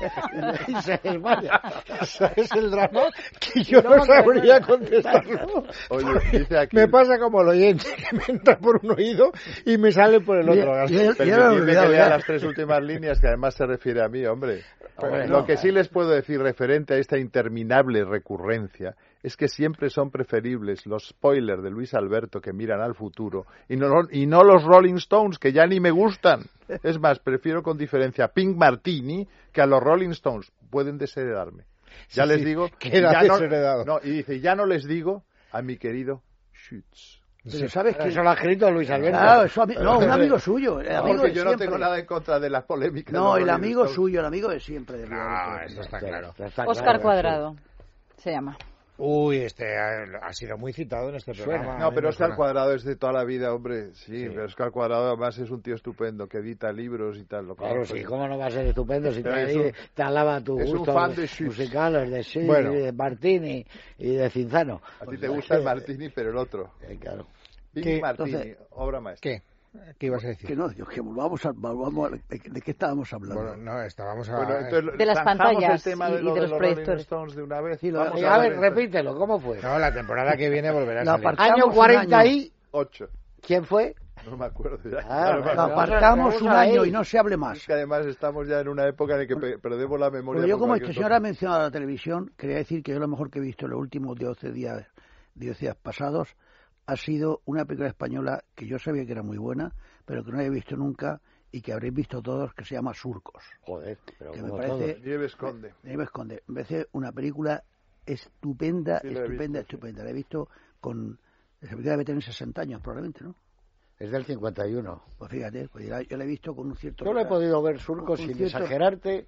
Y se desmaya. ¿Sabes el drama? Que yo no sabría contestarlo. Oye, dice aquí, Me pasa como el oyente, que me entra por un oído y me sale por el otro. Garci. permitidme que lea las 3 últimas líneas, que además se refiere a mí, hombre. Lo que sí les puedo decir referente a esta interminable recurrencia es que siempre son preferibles los spoilers de Luis Alberto que miran al futuro y no los Rolling Stones, que ya ni me gustan. Es más, prefiero con diferencia a Pink Martini que a los Rolling Stones. Pueden desheredarme. Ya Sí, les sí, digo... queda ya no, desheredado. no, y dice, ya no les digo a mi querido Schütz. Pero ¿sabes qué? Eso lo ha escrito Luis Alberto. Claro, no, un amigo suyo. El amigo Porque de yo no siempre. tengo nada en contra de las polémicas. No, de el los amigo Rolling Stones. suyo, el amigo de siempre. De Eso está claro. Óscar Cuadrado se llama. Uy, este ha sido muy citado en este programa. No, pero Óscar suena. Cuadrado es de toda la vida, hombre. Sí, Sí. pero Óscar Cuadrado además es un tío estupendo que edita libros y tal. Lo Claro, conozco. sí, cómo no va a ser estupendo si Pero te alaba tu es un gusto fan de Schütz. musicales, de Schütz, Bueno. y de Martini y de Cinzano. A ti te gusta el Martini, pero el otro. Claro. Big ¿Qué? Martini, Entonces- obra maestra. ¿Qué? ¿Qué ibas a decir? Que no, que volvamos ¿de qué estábamos hablando? Bueno, no, estábamos Bueno, entonces, De las zanjamos pantallas el tema y de, lo de de los los Rolling proyectores. Stones de una vez. Sí, Vamos A ver, hablar de repítelo, ¿cómo fue? No, la temporada que viene volverá a La salir. parte- Año Estamos un 40 año. y... 8. ¿Quién fue? No me acuerdo ya. Lo apartamos un año y no se hable más. Es que además estamos ya en una época en la que perdemos la memoria. Pero yo, como este señor ha mencionado la televisión, quería decir que yo lo mejor que he visto en los últimos 12 días pasados ha sido una película española que yo sabía que era muy buena, pero que no había visto nunca y que habréis visto todos, que se llama Surcos. Joder, pero que me parece... Nieves Conde. Nieves Conde. Me parece una película estupenda, Sí, estupenda. La he visto con... Esa película debe tener 60 años probablemente, ¿no? Es del 51. Pues fíjate, pues yo la he visto con un cierto... Yo lo he podido ver, Surcos, sin exagerarte,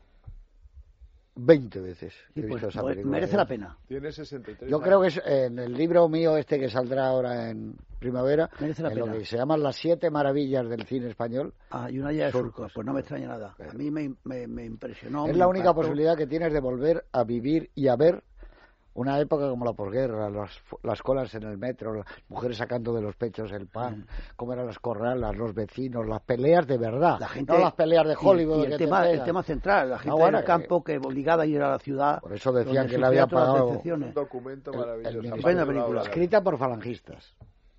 20 veces. Sí, He visto pues, esa película. merece la pena. Tiene 63 Yo años. creo que es en el libro mío que saldrá ahora en primavera, Merece la en lo pena. que se llaman las 7 maravillas del cine español. Ah, y una ya de Surcos. Surcos, pues no me extraña nada. A mí me impresionó. Es me la única impactó. posibilidad que tienes de volver a vivir y a ver una época como la posguerra, las colas en el metro, las mujeres sacando de los pechos el pan, cómo eran las corralas, los vecinos, las peleas de verdad, La gente, no las peleas de Hollywood. Y el tema central, la gente del campo que obligada a ir a la ciudad. Por eso decían donde que le había sufría todas las pagado decepciones. Un documento maravilloso. Estupenda película. Escrita por falangistas.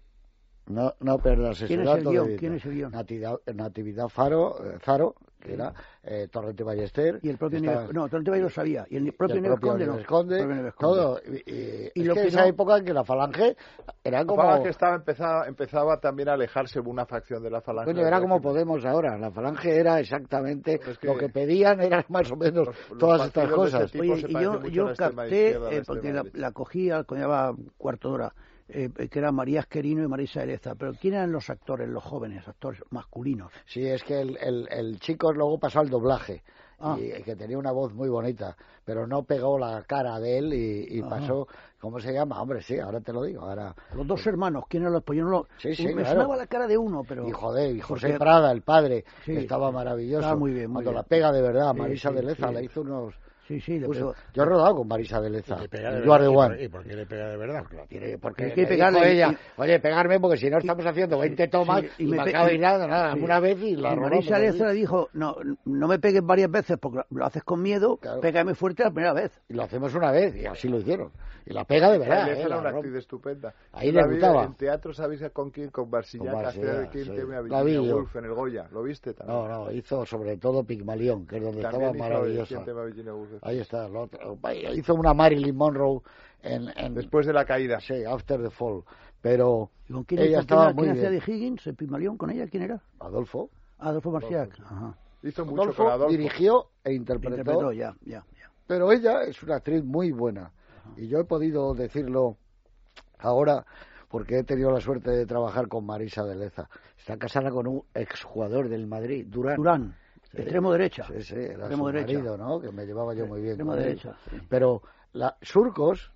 No perdas ese ¿Quién es dato el de guión? vista. ¿Quién es el guión? Natividad Zaro, que era Torrente Ballester. Y el propio estaba- Nieves... No, Torrente Ballester lo sabía. Y el propio el Nieves propio Conde no. Nieves Conde, El propio Nieves Conde. todo. Y Es lo que que esa no- época en que la falange era como... La falange empezaba también a alejarse una facción de la falange. Coño, era como Podemos ahora. La falange era exactamente Es que lo que pedían, eran más o menos los todas estas partidos de cosas. ese tipo Oye, se y parece mucho a yo la extrema capté, izquierda, a la porque extrema derecha. la cogí, llevaba cuarto de hora, que era María Esquerino y Marisa Eleza. Pero ¿quién eran los actores, los jóvenes, actores masculinos? Sí, es que el chico luego pasó al doblaje, Ah. y que tenía una voz muy bonita, pero no pegó la cara de él y Ajá. pasó, ¿cómo se llama? Hombre, sí, ahora te lo digo. Ahora Los dos hermanos, ¿quién eran los? Pues yo no lo... Sí, sí, me claro. sonaba la cara de uno, pero... Y joder, y José porque- Prada, el padre, Sí, que estaba maravilloso. estaba muy bien, muy Cuando bien. la pega de verdad, Sí, Marisa sí, de Leza sí. le hizo unos... Sí, le puso- pegó. Yo he rodado con Marisa de Leza. ¿Y le pega de You are the verdad? one. ¿Y por qué le pega de verdad? Porque Hay que me pegarle dijo y- ella, oye, pegarme porque si no estamos haciendo 20 tomas Sí, y me acaba de ir nada, sí. una vez y la Y robamos. Marisa Eleza le dijo, no me pegues varias veces porque lo haces con miedo, Claro. pégame fuerte la primera vez. Y lo hacemos una vez, y así lo hicieron. Y la pega de verdad. Eleza era la una rompe. actriz estupenda. Ahí Yo la vi debutaba. En teatro, ¿sabéis con quién? Con Barsillac, Con hacía de Barsillac, quien sí. teme a La vi Virginia yo. Woolf en el Goya. ¿Lo viste también? No, hizo sobre todo Pigmalión, que es donde También estaba hizo maravillosa. Quien teme a Virginia Woolf. Ahí está, lo otro. Hizo una Marilyn Monroe en Después de la caída. sí, After the Fall, pero ¿Y con quién, ella con estaba quién muy hacía bien. de Higgins, el Pigmalión, con ella? ¿Quién era? Adolfo Adolfo Marciac. Ajá. Hizo mucho con Adolfo Adolfo. dirigió e interpretó, Ya. pero ella es una actriz muy buena. Y yo he podido decirlo ahora porque he tenido la suerte de trabajar con Marisa de Leza. Está casada con un exjugador del Madrid, Durán. Extremo derecha. Sí, era Extremo su derecha. marido, ¿no? Que me llevaba yo muy bien. Extremo con él. derecha, sí. Pero Surcos,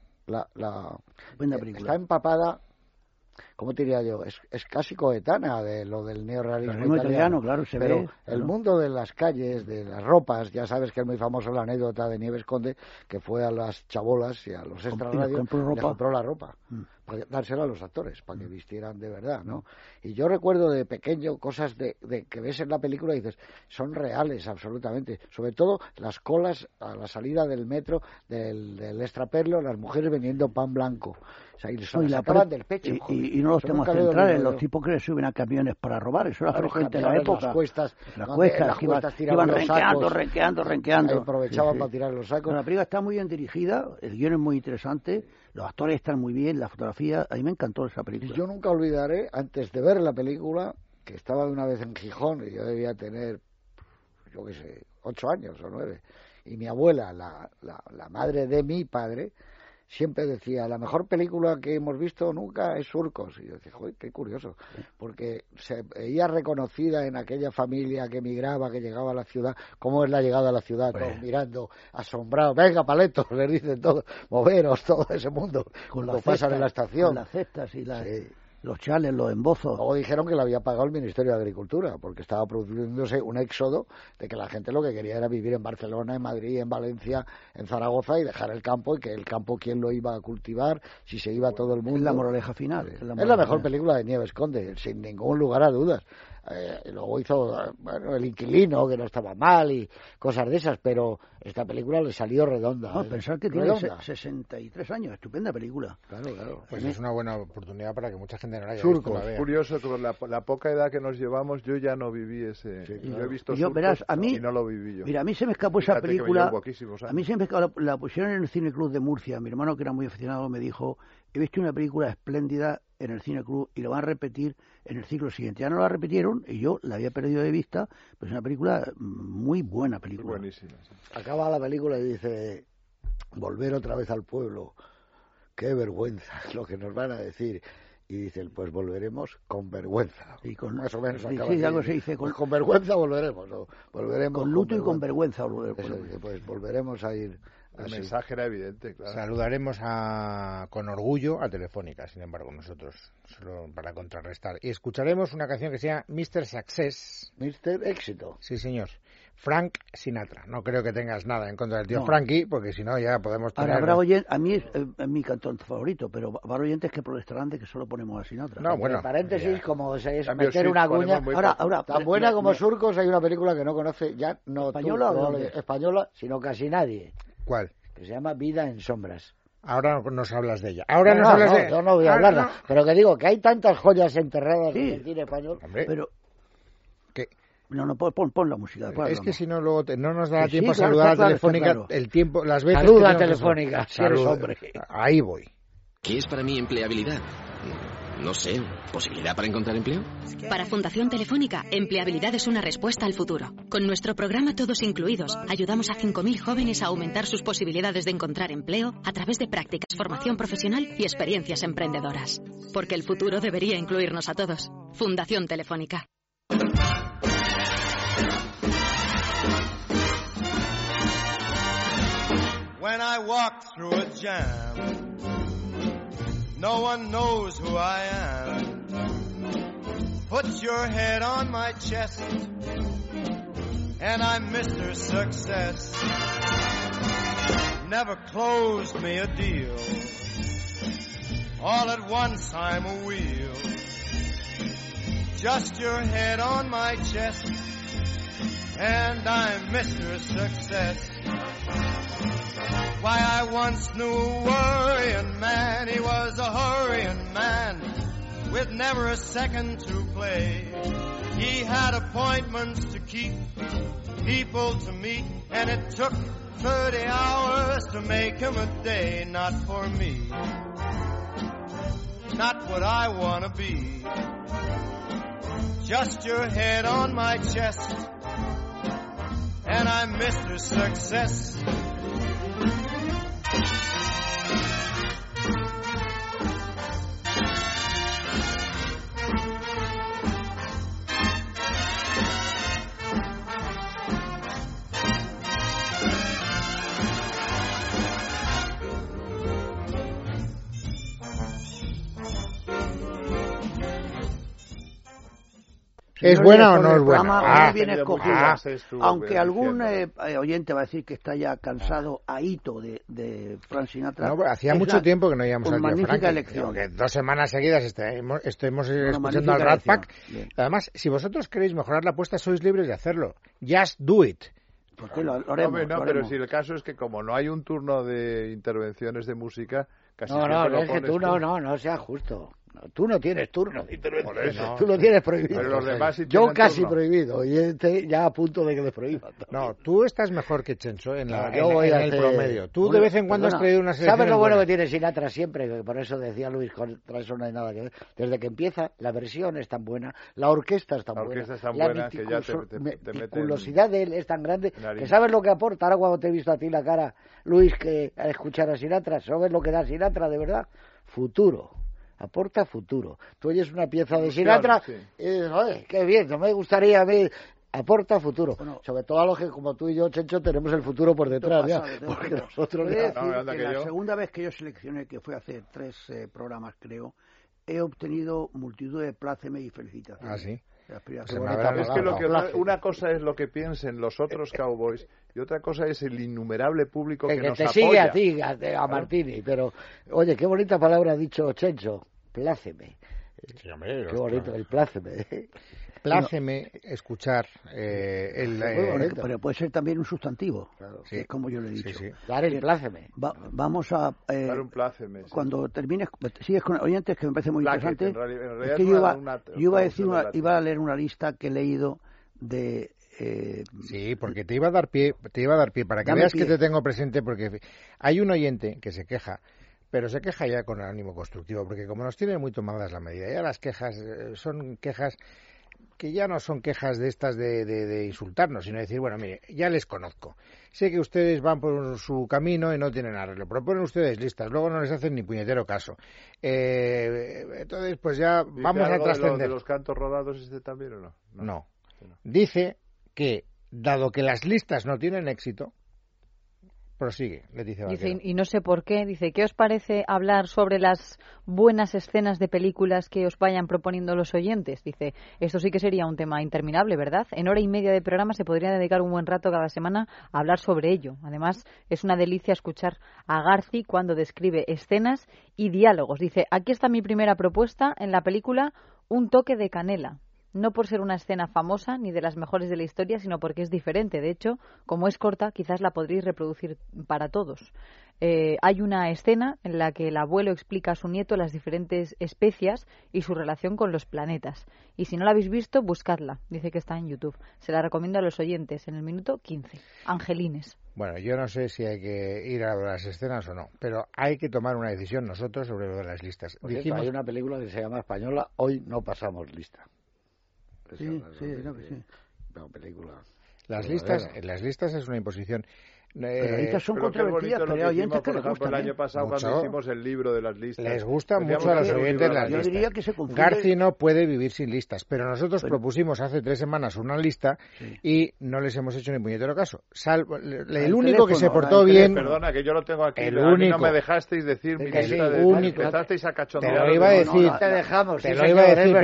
Buena película. está empapada, ¿cómo te diría yo? Es casi coetánea de lo del neorrealismo Realismo italiano, claro, se pero ve, el claro. mundo de las calles, de las ropas, ya sabes que es muy famosa la anécdota de Nieves Conde, que fue a las chabolas y a los extrarradios, compró le ropa. compró la ropa. Para dársela a los actores, para que vistieran de verdad, ¿no? Y yo recuerdo de pequeño cosas de que ves en la película y dices, son reales absolutamente. Sobre todo las colas a la salida del metro, del extraperlo, las mujeres vendiendo pan blanco. O sea, y se las sacaban del pecho. Y no los Eso temas nunca lo he centrales, olvidado los yo. tipos que le suben a camiones para robar, eso era Claro, frecuente en la camiones, época. las cuestas, Las donde cuestas, las que iban, cuestas tiraban los sacos. renqueando. Ahí aprovechaban para tirar los sacos. Bueno, la película está muy bien dirigida, el guión es muy interesante, los actores están muy bien, la fotografía, a mí me encantó esa Y película. yo nunca olvidaré, antes de ver la película, que estaba de una vez en Gijón, y yo debía tener, yo qué sé, 8 años o 9, y mi abuela, la madre de mi padre, siempre decía, la mejor película que hemos visto nunca es Surcos. Y yo decía, joder, qué curioso, porque se veía reconocida en aquella familia que emigraba, que llegaba a la ciudad, cómo es la llegada a la ciudad, todos mirando, asombrados, venga, paletos, les dicen todos, moveros, todo ese mundo, con cuando las pasan cestas, en la estación. con las cestas y Sí. los chales, los embozos. Luego dijeron que le había pagado el Ministerio de Agricultura, porque estaba produciéndose un éxodo de que la gente lo que quería era vivir en Barcelona, en Madrid, en Valencia, en Zaragoza y dejar el campo, y que el campo quién lo iba a cultivar, si se iba todo el mundo. Es la moraleja final. Es la mejor película de Nieves Conde, sin ningún lugar a dudas. luego hizo, bueno, El inquilino, que no estaba mal y cosas de esas, pero esta película le salió redonda. No, pensar que tiene 63 años, estupenda película. Claro. Pues es una buena oportunidad para que mucha gente no la haya Surcos. visto. Es curioso que con la poca edad que nos llevamos, yo ya no viví ese... Sí, Yo he visto yo, Surcos verás, a mí, y no lo viví yo. Mira, a mí se me escapó esa Fíjate que me película. llevo poquísimos años. A mí se me escapó, la pusieron en el Cine Club de Murcia. Mi hermano, que era muy aficionado, me dijo: he visto una película espléndida en el Cine Club y la van a repetir en el ciclo siguiente. Ya no la repitieron y yo la había perdido de vista, pero es una película, muy buena película. Buenísima. Sí. Acaba la película y dice: volver otra vez al pueblo, qué vergüenza es lo que nos van a decir. Y dicen: pues volveremos con vergüenza. Y con, más o menos sí, acaba sí, así. algo se dice, Pues con vergüenza volveremos, ¿no? Volveremos con luto y con vergüenza. Pues volveremos a ir. El así. mensaje era evidente, claro. Saludaremos con orgullo a Telefónica, sin embargo, nosotros, solo para contrarrestar. Y escucharemos una canción que se llama Mr. Success. Mr. Éxito. Sí, señor. Frank Sinatra. No creo que tengas nada en contra del tío No. Frankie, porque si no ya podemos tener... Ahora, habrá oyentes, a mí es mi cantón favorito, pero habrá oyentes que protestarán de que solo ponemos a Sinatra. No, bueno. En paréntesis, Ya. como es Cambio, meter sí, una ponemos cuña. muy Ahora, Tan buena como Surcos, hay una película que no conoce ya, no ¿Española tú, o de probable- dónde? española, sino casi nadie, ¿Cuál? que se llama Vida en sombras. Ahora nos hablas de ella. Ahora No, nos hablas de... yo no voy a hablarla, no. pero que digo que hay tantas joyas enterradas Sí. en el cine español. Hombre, Pero que... no, pon la música. después Es que hablamos. si no, luego no nos dará Que sí, tiempo a claro, saludar está a claro, Telefónica está claro. el tiempo, las veces Saluda que a tenemos que Telefónica, saludar. si eres Saluda. hombre. Ahí voy. ¿Qué es para mí empleabilidad? No sé, ¿posibilidad para encontrar empleo? Para Fundación Telefónica, empleabilidad es una respuesta al futuro. Con nuestro programa Todos Incluidos, ayudamos a 5.000 jóvenes a aumentar sus posibilidades de encontrar empleo a través de prácticas, formación profesional y experiencias emprendedoras. Porque el futuro debería incluirnos a todos. Fundación Telefónica. When I walk through a jam, no one knows who I am. Put your head on my chest, and I'm Mr. Success. Never closed me a deal. All at once I'm a wheel. Just your head on my chest, and I'm Mr. Success. Why, I once knew a worrying man. He was a hurrying man with never a second to play. He had appointments to keep, people to meet, and it took 30 hours to make him a day. Not for me, not what I want to be. Just your head on my chest, and I'm Mr. Success. ¿Es Señores, buena o por no el es buena? programa Ah, muy bien escogido. tú Aunque algún diciendo. oyente va a decir que está ya cansado, ahito de Frank Sinatra. No, pero hacía es mucho tiempo que no íbamos una al tío magnífica Frankie. elección. Que 2 semanas seguidas estemos escuchando magnífica al Rat elección. Pack. Bien. Además, si vosotros queréis mejorar la apuesta, sois libres de hacerlo. Just do it. ¿Por qué lo haremos? Hombre, no, lo pero haremos. si el caso es que como no hay un turno de intervenciones de música, casi No, siempre lo es que pones tú no seas justo. No, tú no tienes turno de intervención. Por eso. Tú lo tienes prohibido. Pero los demás sí Yo tienen casi turno. prohibido y este ya a punto de que le prohíban. No, tú estás mejor que Chenso en, No, yo voy en a el hacer- promedio. Tú Bueno, de vez en cuando has perdona, traído una selección. ¿Sabes lo bueno que tiene Sinatra siempre? Que por eso decía Luis, contra eso no hay nada que ver. Desde que empieza, la versión es tan buena, la orquesta es tan La buena, orquesta es tan la buena que ya te mete meticulosidad de él es tan grande en harina. que sabes lo que aporta. Ahora cuando te he visto a ti la cara, Luis, que a escuchar a Sinatra, ¿sabes lo que da Sinatra de verdad? Futuro. Aporta futuro. Tú oyes una pieza de Sinatra Sí. y dices, oye, qué bien, no me gustaría a mí. Aporta futuro. Bueno, sobre todo a los que, como tú y yo, Chencho, tenemos el futuro por detrás ya. Pasado, Porque tengo- nosotros Voy a ya... decir No, anda que que la yo- segunda vez que yo seleccioné, que fue hace 3 programas, creo, he obtenido multitud de pláceme y felicitaciones. Ah, sí. Las primeras Pues veces. me habrá Es que lo que Plácido. una cosa es lo que piensen los otros cowboys y otra cosa es el innumerable público que que nos te apoya. sigue a ti, a Martini. Pero, oye, qué bonita palabra ha dicho Chencho. Pláceme. Sí, hombre, Qué bonito, el pláceme. Pláceme escuchar pero puede ser también un sustantivo, Claro. que es como yo le he dicho. Sí. Dar el pláceme. Vamos a... Dar un pláceme. Sí. Cuando termines, sigues con oyentes, que me parece muy Plaquete, interesante. en realidad Es que es yo iba a leer una lista que he leído de... Sí, porque te iba a dar pie para que Dame veas pie. que te tengo presente, porque hay un oyente que se queja, pero se queja ya con ánimo constructivo, porque como nos tienen muy tomadas la medida, ya las quejas son quejas que ya no son quejas de estas de insultarnos, sino decir, bueno, mire, ya les conozco. Sé que ustedes van por su camino y no tienen arreglo. Proponen ustedes listas, luego no les hacen ni puñetero caso. Entonces, pues ya vamos a trascender. ¿De los cantos rodados también o no? No. Dice que, dado que las listas no tienen éxito, prosigue, Leticia Vaquero. Dice, y no sé por qué, dice, ¿qué os parece hablar sobre las buenas escenas de películas que os vayan proponiendo los oyentes? Dice, esto sí que sería un tema interminable, ¿verdad? En hora y media de programa se podría dedicar un buen rato cada semana a hablar sobre ello. Además, es una delicia escuchar a Garci cuando describe escenas y diálogos. Dice, aquí está mi primera propuesta en la película Un toque de canela. No por ser una escena famosa ni de las mejores de la historia, sino porque es diferente. De hecho, como es corta, quizás la podréis reproducir para todos. Hay una escena en la que el abuelo explica a su nieto las diferentes especias y su relación con los planetas. Y si no la habéis visto, buscadla. Dice que está en YouTube. Se la recomiendo a los oyentes en el minuto 15. Angelines. Bueno, yo no sé si hay que ir a las escenas o no, pero hay que tomar una decisión nosotros sobre lo de las listas. Por cierto, hay una película que se llama española Hoy no pasamos lista. Sí, creo que sí. Una película. Las listas es una imposición. Pero las listas son controvertidas, pero hay oyentes que les gustan. El año pasado, cuando hicimos el libro de las listas, les gusta mucho a los oyentes las listas. Yo diría que se confunde. Garci no puede vivir sin listas, pero nosotros propusimos hace 3 semanas una lista y no les hemos hecho ni puñetero caso. Salvo el único que se portó bien. Perdona, que yo lo tengo aquí. El a mí único. no me dejasteis decir mi lista de único. Empezasteis a cachondear. Te lo iba a decir. Te dejamos. Te lo iba a decir,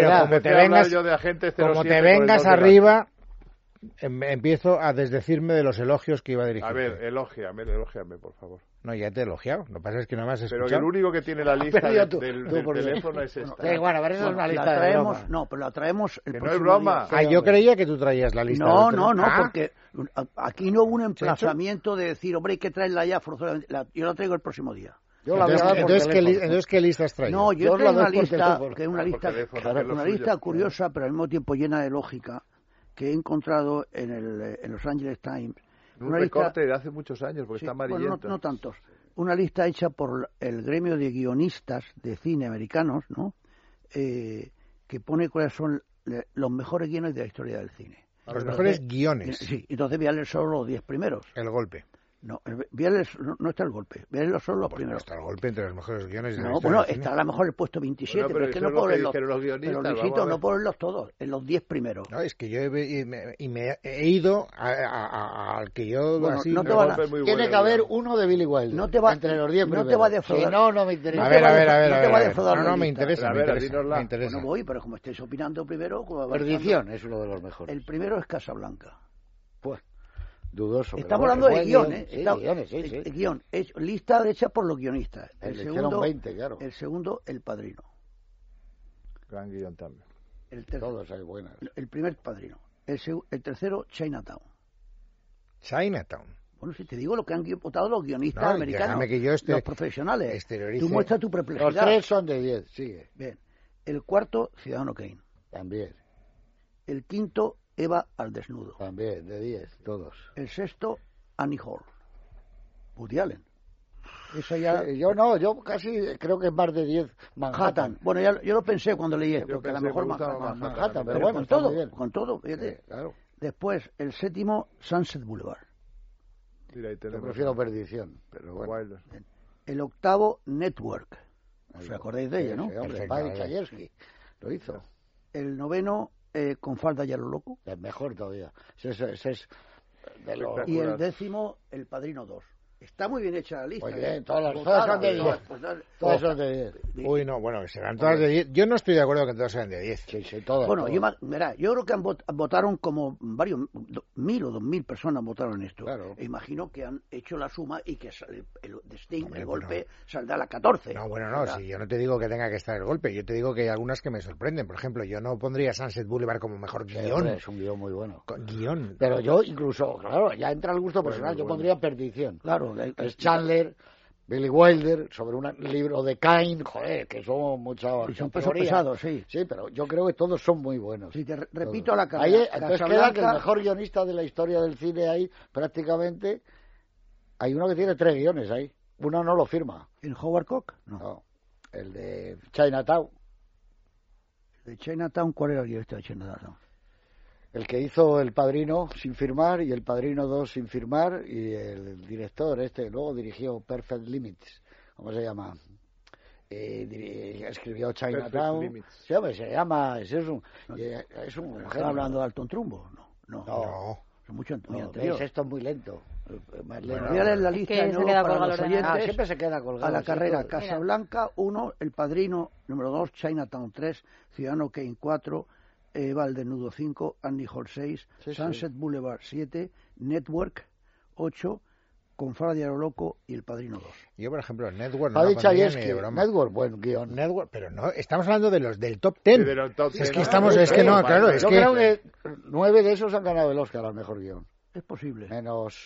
pero como te vengas arriba, empiezo a desdecirme de los elogios que iba a dirigir. A ver, elógiame, por favor. No, ya te he elogiado. Lo que pasa es que no me has escuchado. Pero el único que tiene la lista del teléfono es esta. Bueno, a ver, eso es una lista la traemos, de broma. No, pero la traemos el que próximo no es broma. día. Yo creía que tú traías la lista. No, porque aquí no hubo un emplazamiento de decir, hombre, hay que traerla ya forzosamente. Yo la traigo el próximo día. Entonces, ¿qué listas traes? No, yo traigo una lista, que es una lista suyo, curiosa, pero al mismo tiempo llena de lógica, que he encontrado en Los Angeles Times. Un recorte de hace muchos años, porque está amarillento. Bueno, no tantos. Una lista hecha por el gremio de guionistas de cine americanos, ¿no? Que pone cuáles son los mejores guiones de la historia del cine. Los mejores guiones. Sí, entonces voy a leer solo los 10 primeros. El golpe. No, no está el golpe. Voy a leer solo los Pues primeros. no está el golpe entre los mejores guiones de la No, historia bueno, del cine. está a lo mejor el puesto 27, Bueno, pero es que no eso puedo es leerlos. los guionistas, Pero Luisito, no puedo leerlos todos, en los 10 primeros. No, es que yo me he ido al que yo Bueno, así... no te van a... Tiene que haber uno de Billy Wilder. No te va, entre los 10 primeros. No te va a defraudar. Si no me interesa. A ver. No te va a defraudar No, la me lista. interesa, A me ver, interesa. dínosla. Me interesa. Bueno, voy, pero como estáis opinando primero... Perdición es uno de los mejores. El primero es Casablanca. Pues, dudoso. Estamos hablando de guión, ¿eh? Sí, guiones, sí. Guión. Es lista hecha por los guionistas. El segundo, 20, claro. El segundo, El Padrino. Gran guión también. Todos hay buenas. El primer Padrino. El tercero, Chinatown. Chinatown. Bueno, si te digo lo que han votado los guionistas No, americanos, déjame que yo los profesionales. exteriorice. Tú muestras tu perplejidad. Los 3 son de 10, sigue. Bien. El cuarto, Ciudadano Kane. También, El quinto, Eva al desnudo. también, de 10, todos. El sexto, Annie Hall. Woody Allen. Eso ya... Yo casi creo que es más de 10. Manhattan. Bueno, yo lo pensé cuando leí esto, porque a lo mejor Manhattan, pero bueno, bueno, está muy bien. con todo, fíjate. Claro. Después, el séptimo, Sunset Boulevard. Mira, ahí Yo tenemos prefiero Perdición, pero bueno. Wilder. El octavo, Network. ¿Os acordáis de ella, no? Sí, hombre, Perfecto, Paddy Chayefsky lo hizo. El noveno, Con falda y a lo loco. Es mejor todavía. Ese es de los... Y el décimo, El Padrino 2. Está muy bien hecha la lista. Muy bien, todas son de 10. Todas son de 10. Uy, no, bueno, serán todas de 10. Yo no estoy de acuerdo que todas sean de 10. Sí, todas. Bueno, todas. yo creo que votaron como varios, 1.000 o 2.000 personas votaron esto. Claro. E imagino que han hecho la suma y que el de Sting, Hombre, el golpe, saldrá a la 14. No, bueno, no, si yo no te digo que tenga que estar el golpe, yo te digo que hay algunas que me sorprenden. Por ejemplo, yo no pondría Sunset Boulevard como mejor guión. Hombre, es un guión muy bueno. Guión. Pero yo incluso, claro, ya entra el gusto personal, yo pondría Perdición. Claro. Es Chandler, Billy Wilder, sobre un libro de Cain, joder, que son muchas... Y son pesos pesados, sí. Sí, pero yo creo que todos son muy buenos. Sí, te repito la cara. Ahí, entonces queda que el mejor guionista de la historia del cine ahí, prácticamente, hay uno que tiene 3 guiones ahí. Uno no lo firma. ¿En Howard Koch? No. El de Chinatown. ¿De Chinatown? ¿Cuál era el guionista de Chinatown? El que hizo El Padrino sin firmar y El Padrino 2 sin firmar, y el director luego dirigió Perfect Limits, ¿cómo se llama? Escribió Chinatown. Sí, hombre, se llama, es un ¿Están hablando de Alton Trumbo? No. Es mucho muy no, anterior. esto es muy lento. Más lento. Voy a leer la lista que de se queda para colgado los el oyentes. ordenador. Siempre se queda colgado. A la carrera, ¿cierto? Casablanca 1, El Padrino número 2, Chinatown 3, Ciudadano Kane 4, Eva el Desnudo 5, Annie Hall 6, Sunset Boulevard 7, Network 8, Confradia lo Loco y El Padrino 2. Yo, por ejemplo, Network Ha no dicho pondría ayer ni que de broma. Network, buen guión. Network, pero no, estamos hablando de los del top 10. Sí, de los top 10. Es que estamos, es que no, claro, es Yo que... creo que 9 de esos han ganado el Oscar al mejor guión. Es posible. Menos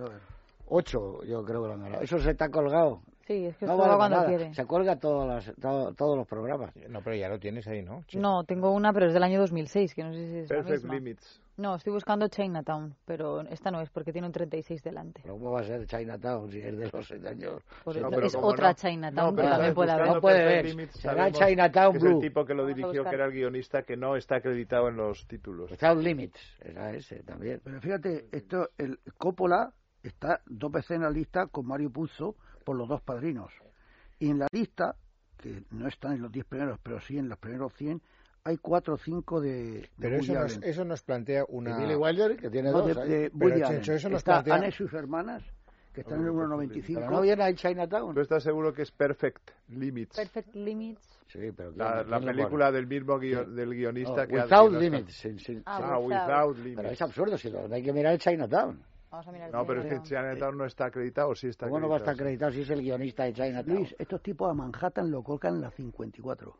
8, yo creo que lo han ganado. Eso se está colgado. Sí, es que No esto vale va cuando nada. quiere. Se cuelga todos los programas. No, pero ya lo tienes ahí, ¿no? Sí. No, tengo una, pero es del año 2006, que no sé si es la Perfect misma. Limits. No, estoy buscando Chinatown, pero esta no es, porque tiene un 36 delante. Pero ¿cómo va a ser Chinatown si es de los 6 años? Por No, eso pero es como otra no. Chinatown, No, que pero también puede haber. No puede Perfect ver. Limits, Será sabemos Chinatown que es Blue. el tipo que lo Vamos a dirigió, buscar. que era el guionista, que no está acreditado en los títulos. Without Limits, era ese también. Pero fíjate, el Coppola está 2 veces en la lista con Mario Puzo por Los Dos Padrinos. Y en la lista, que no están en los 10 primeros, pero sí en los primeros 100, hay 4 o 5 de Pero Woody Allen. eso nos plantea una... Y Billy Wilder, que tiene No, 2. de Pero, Woody Chencho, Allen. eso nos Está plantea- Anne y sus hermanas, que están en el 1.95. Pero no viene ahí Chinatown. ¿Tú estás seguro que es Perfect Limits? Perfect Limits. Sí, pero La ¿quién lo película pone? del mismo del guionista que Without ha... Limits. Sí. Without Limits. Pero es absurdo, si no hay que mirar el Chinatown. Vamos a mirar No, pero es que Chinatown no está acreditado, sí está ¿Cómo no va a estar acreditado. acreditado si es el guionista de Chinatown? Luis, estos tipos a Manhattan lo colocan en la 54.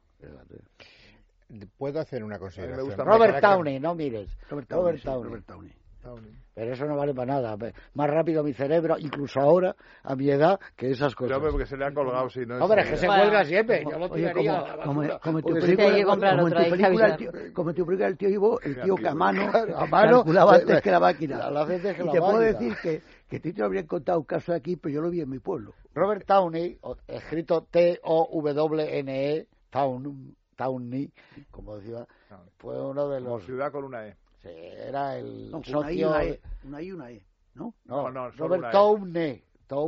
Puedo hacer una A mí me consideración. gusta Robert Downey, no mires. Robert Robert Downey. Pero eso no vale para nada. Más rápido mi cerebro, incluso ahora, a mi edad, que esas cosas. No, hombre, porque se le ha colgado, si no... No, pero es que se Bueno. cuelga siempre. Yo lo Oye, tiraría a la basura. como en tu Porque película, hay que comprar como en otra, tu hay que película, avisar. como en tu película el tío Ivo, el tío que a mano mano, calculaba antes que la máquina. las veces que Y la te puedo máquina. decir que te habrían contado un caso aquí, pero yo lo vi en mi pueblo. Robert Downey, escrito T-O-W-N-E, Downey, como decía, fue uno de Como los... ciudad con una E. Sí, era el No, una I y socio... una E. Una I y una E, ¿no? No, solo Robert una E. Downey.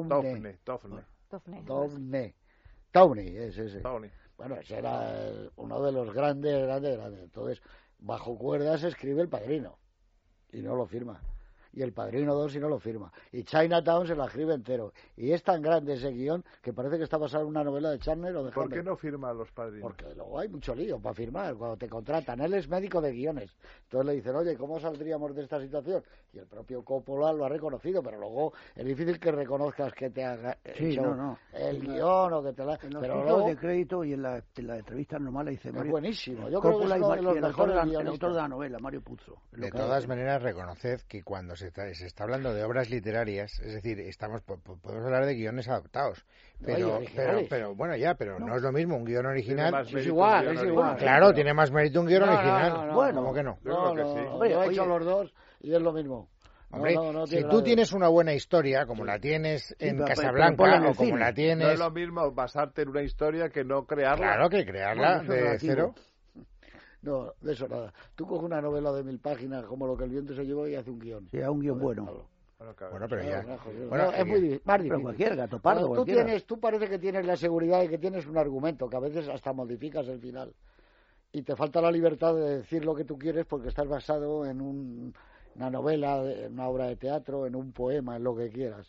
Downey, es ese. Downey. Bueno, ese era uno de los grandes. Entonces, bajo cuerdas escribe El Padrino y no lo firma. Y El Padrino 2 y no lo firma. Y Chinatown se la escribe entero. Y es tan grande ese guión que parece que está basado en una novela de Chandler o de ¿Por Hammer. qué no firma Los Padrinos? Porque luego hay mucho lío para firmar cuando te contratan. Él es médico de guiones. Entonces le dicen, oye, ¿cómo saldríamos de esta situación? Y el propio Coppola lo ha reconocido, pero luego es difícil que reconozcas que te haga hecho el guión o que te la... En los pero títulos luego de crédito y en la entrevista normal dice es Mario, buenísimo. Yo creo que es uno de los el mejores autor guionistas. de la novela, Mario Puzo. De todas maneras, reconoced que cuando se está hablando de obras literarias, es decir, podemos hablar de guiones adaptados, pero bueno, no es lo mismo un guión original. Es igual. Claro, tiene más mérito un guión original. No, bueno, ¿cómo que no? Yo creo que sí. Hombre, yo he hecho los dos y es lo mismo. Hombre, no si tiene tú nada. tienes una buena historia, como la tienes en pero Casablanca ponla en el o como cine. la No es tienes... lo mismo basarte en una historia que no crearla. Claro que crearla Bueno, eso es de relativo. cero. No, de eso nada. Tú coges una novela de 1000 páginas como Lo que el viento se llevó y hace un guión. Sí, un guión bueno. Bueno, pero ya... No, Bueno, es muy más difícil. Pero cualquier gato pardo, Cuando cualquiera. tú parece que tienes la seguridad de que tienes un argumento, que a veces hasta modificas el final. Y te falta la libertad de decir lo que tú quieres porque estás basado en una novela, en una obra de teatro, en un poema, en lo que quieras.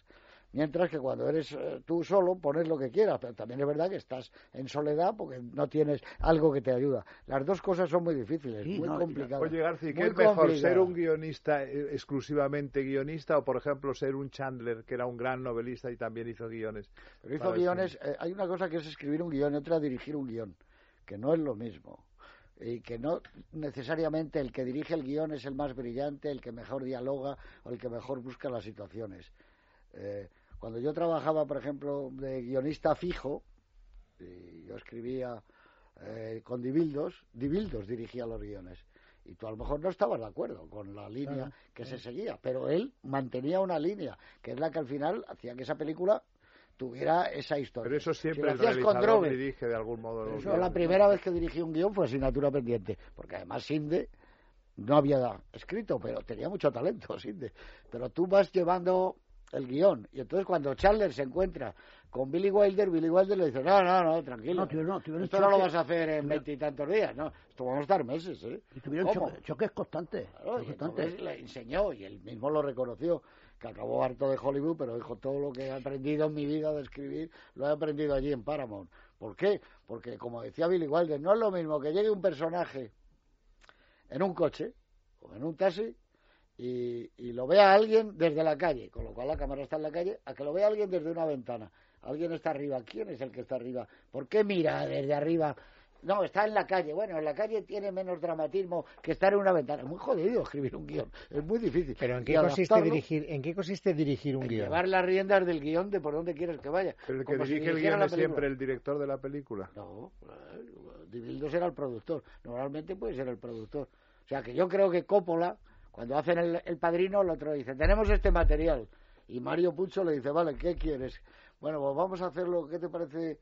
Mientras que cuando eres tú solo, pones lo que quieras, pero también es verdad que estás en soledad porque no tienes algo que te ayuda. Las dos cosas son muy difíciles, muy complicadas. Oye, García, ¿qué es mejor, ser un guionista exclusivamente guionista o, por ejemplo, ser un Chandler, que era un gran novelista y también hizo guiones? Pero hizo guiones, hay una cosa que es escribir un guión y otra dirigir un guión, que no es lo mismo. Y que no necesariamente el que dirige el guión es el más brillante, el que mejor dialoga o el que mejor busca las situaciones. Cuando yo trabajaba, por ejemplo, de guionista fijo, y yo escribía con Dibildos dirigía los guiones. Y tú a lo mejor no estabas de acuerdo con la línea que se seguía, pero él mantenía una línea, que es la que al final hacía que esa película tuviera esa historia. Pero eso siempre si el realizador dirige de algún modo. La primera vez que dirigí un guión fue asignatura pendiente, porque además Sinde no había escrito, pero tenía mucho talento, Sinde. Pero tú vas llevando el guión, y entonces cuando Chandler se encuentra con Billy Wilder le dice, no, tranquilo, esto no lo vas a hacer en 20 y tantos días, no, esto vamos a estar meses, Y tuvieron choques constantes. Claro, entonces le enseñó, y él mismo lo reconoció, que acabó harto de Hollywood, pero dijo, todo lo que he aprendido en mi vida de escribir, lo he aprendido allí en Paramount. ¿Por qué? Porque, como decía Billy Wilder, no es lo mismo que llegue un personaje en un coche o en un taxi y lo vea alguien desde la calle, con lo cual la cámara está en la calle, a que lo vea alguien desde una ventana. Alguien está arriba. ¿Quién es el que está arriba? ¿Por qué mira desde arriba? No, está en la calle. Bueno, en la calle tiene menos dramatismo que estar en una ventana. Es muy jodido escribir un guión. Es muy difícil. Pero ¿en qué consiste dirigir un guión? Llevar las riendas del guión de por dónde quieres que vaya. Pero el que dirige el guión es siempre el director de la película. No, Dibildos era el productor. Normalmente puede ser el productor. O sea, que yo creo que Coppola, cuando hacen el Padrino, el otro dice, tenemos este material. Y Mario Puzo le dice, vale, ¿qué quieres? Bueno, pues vamos a hacerlo, ¿qué te parece?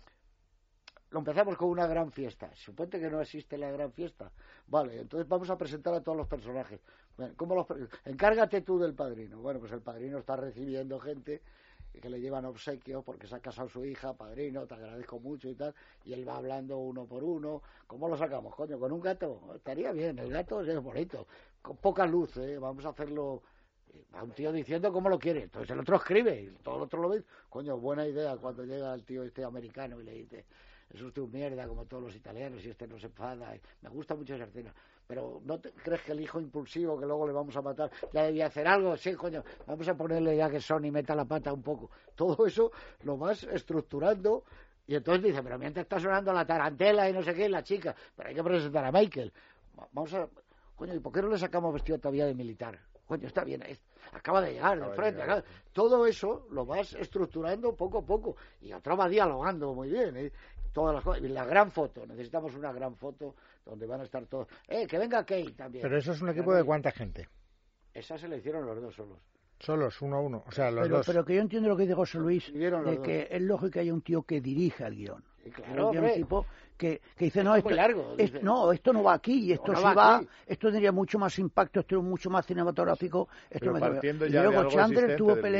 Lo empezamos con una gran fiesta. Suponte que no existe la gran fiesta. Vale, entonces vamos a presentar a todos los personajes. Bueno, encárgate tú del Padrino. Bueno, pues el Padrino está recibiendo gente que le llevan obsequios porque se ha casado su hija, Padrino, te agradezco mucho y tal, y él va hablando uno por uno. ¿Cómo lo sacamos, coño? ¿Con un gato? Estaría bien, el gato es bonito, con poca luz, vamos a hacerlo. Va un tío diciendo cómo lo quiere, entonces el otro escribe y todo el otro lo ve. Coño, buena idea cuando llega el tío este americano y le dice, es usted un mierda como todos los italianos y este no se enfada. Me gusta mucho esa escena. Pero ¿no te crees que el hijo impulsivo que luego le vamos a matar ya debía hacer algo? Sí, coño, vamos a ponerle ya que Sony meta la pata un poco. Todo eso lo vas estructurando y entonces dice, pero mientras está sonando la tarantela y no sé qué, la chica, pero hay que presentar a Michael. Vamos a... Coño, ¿y por qué no le sacamos vestido todavía de militar? Coño, está bien, acaba de llegar de frente. Todo eso lo vas estructurando poco a poco y otro va dialogando muy bien. Todas las cosas. Y la gran foto, necesitamos una gran foto donde van a estar todos. Que venga Kate también. Pero eso es un equipo de cuánta gente. Esa se le hicieron los dos solos. Solos, uno a uno, o sea, los dos. Pero que yo entiendo lo que dice José Luis, de que es lógico que haya un tío que dirija el guión. Sí, claro, un tipo que dice, no, esto no va aquí, y esto no sí va, esto tendría mucho más impacto, esto es mucho más cinematográfico. Pero partiendo y ya luego de algo Chandler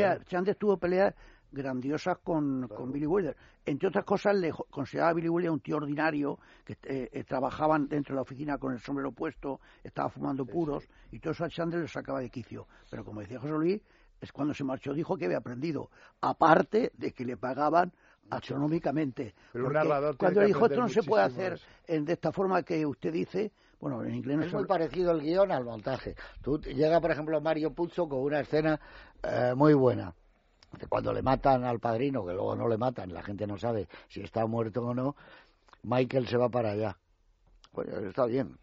tuvo peleas grandiosas con Billy Wilder. Entre otras cosas, le consideraba a Billy Wilder un tío ordinario, que trabajaban dentro de la oficina con el sombrero puesto, estaba fumando puros, y todo eso a Chandler le sacaba de quicio. Pero como decía José Luis, es cuando se marchó dijo que había aprendido, aparte de que le pagaban astronómicamente. Pero un narrador cuando le dijo, esto no se puede hacer de esta forma que usted dice, bueno, en inglés no es muy parecido el guión al montaje. Llega, por ejemplo, Mario Puzo con una escena muy buena. Cuando le matan al Padrino, que luego no le matan, la gente no sabe si está muerto o no, Michael se va para allá. Pues está bien.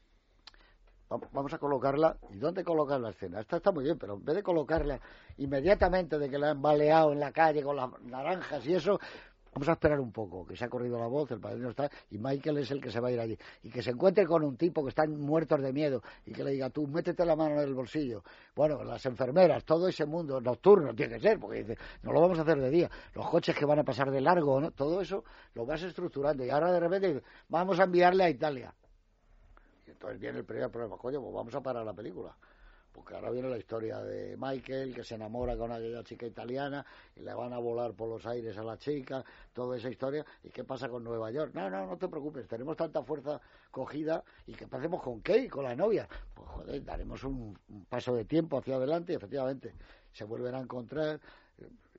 Vamos a colocarla. ¿Y dónde colocar la escena? Esta está muy bien, pero en vez de colocarla inmediatamente de que la han baleado en la calle con las naranjas y eso, vamos a esperar un poco, que se ha corrido la voz, el Padrino está, y Michael es el que se va a ir allí. Y que se encuentre con un tipo que están muertos de miedo y que le diga, tú, métete la mano en el bolsillo. Bueno, las enfermeras, todo ese mundo nocturno tiene que ser, porque dice, no lo vamos a hacer de día. Los coches que van a pasar de largo, ¿no? Todo eso lo vas estructurando. Y ahora de repente dice, vamos a enviarle a Italia. Y entonces viene el primer problema, coño, pues vamos a parar la película. Porque ahora viene la historia de Michael, que se enamora con aquella chica italiana y le van a volar por los aires a la chica, toda esa historia. ¿Y qué pasa con Nueva York? No te preocupes, tenemos tanta fuerza cogida. ¿Y qué hacemos con Kate, con la novia? Pues joder, daremos un paso de tiempo hacia adelante y efectivamente se vuelven a encontrar.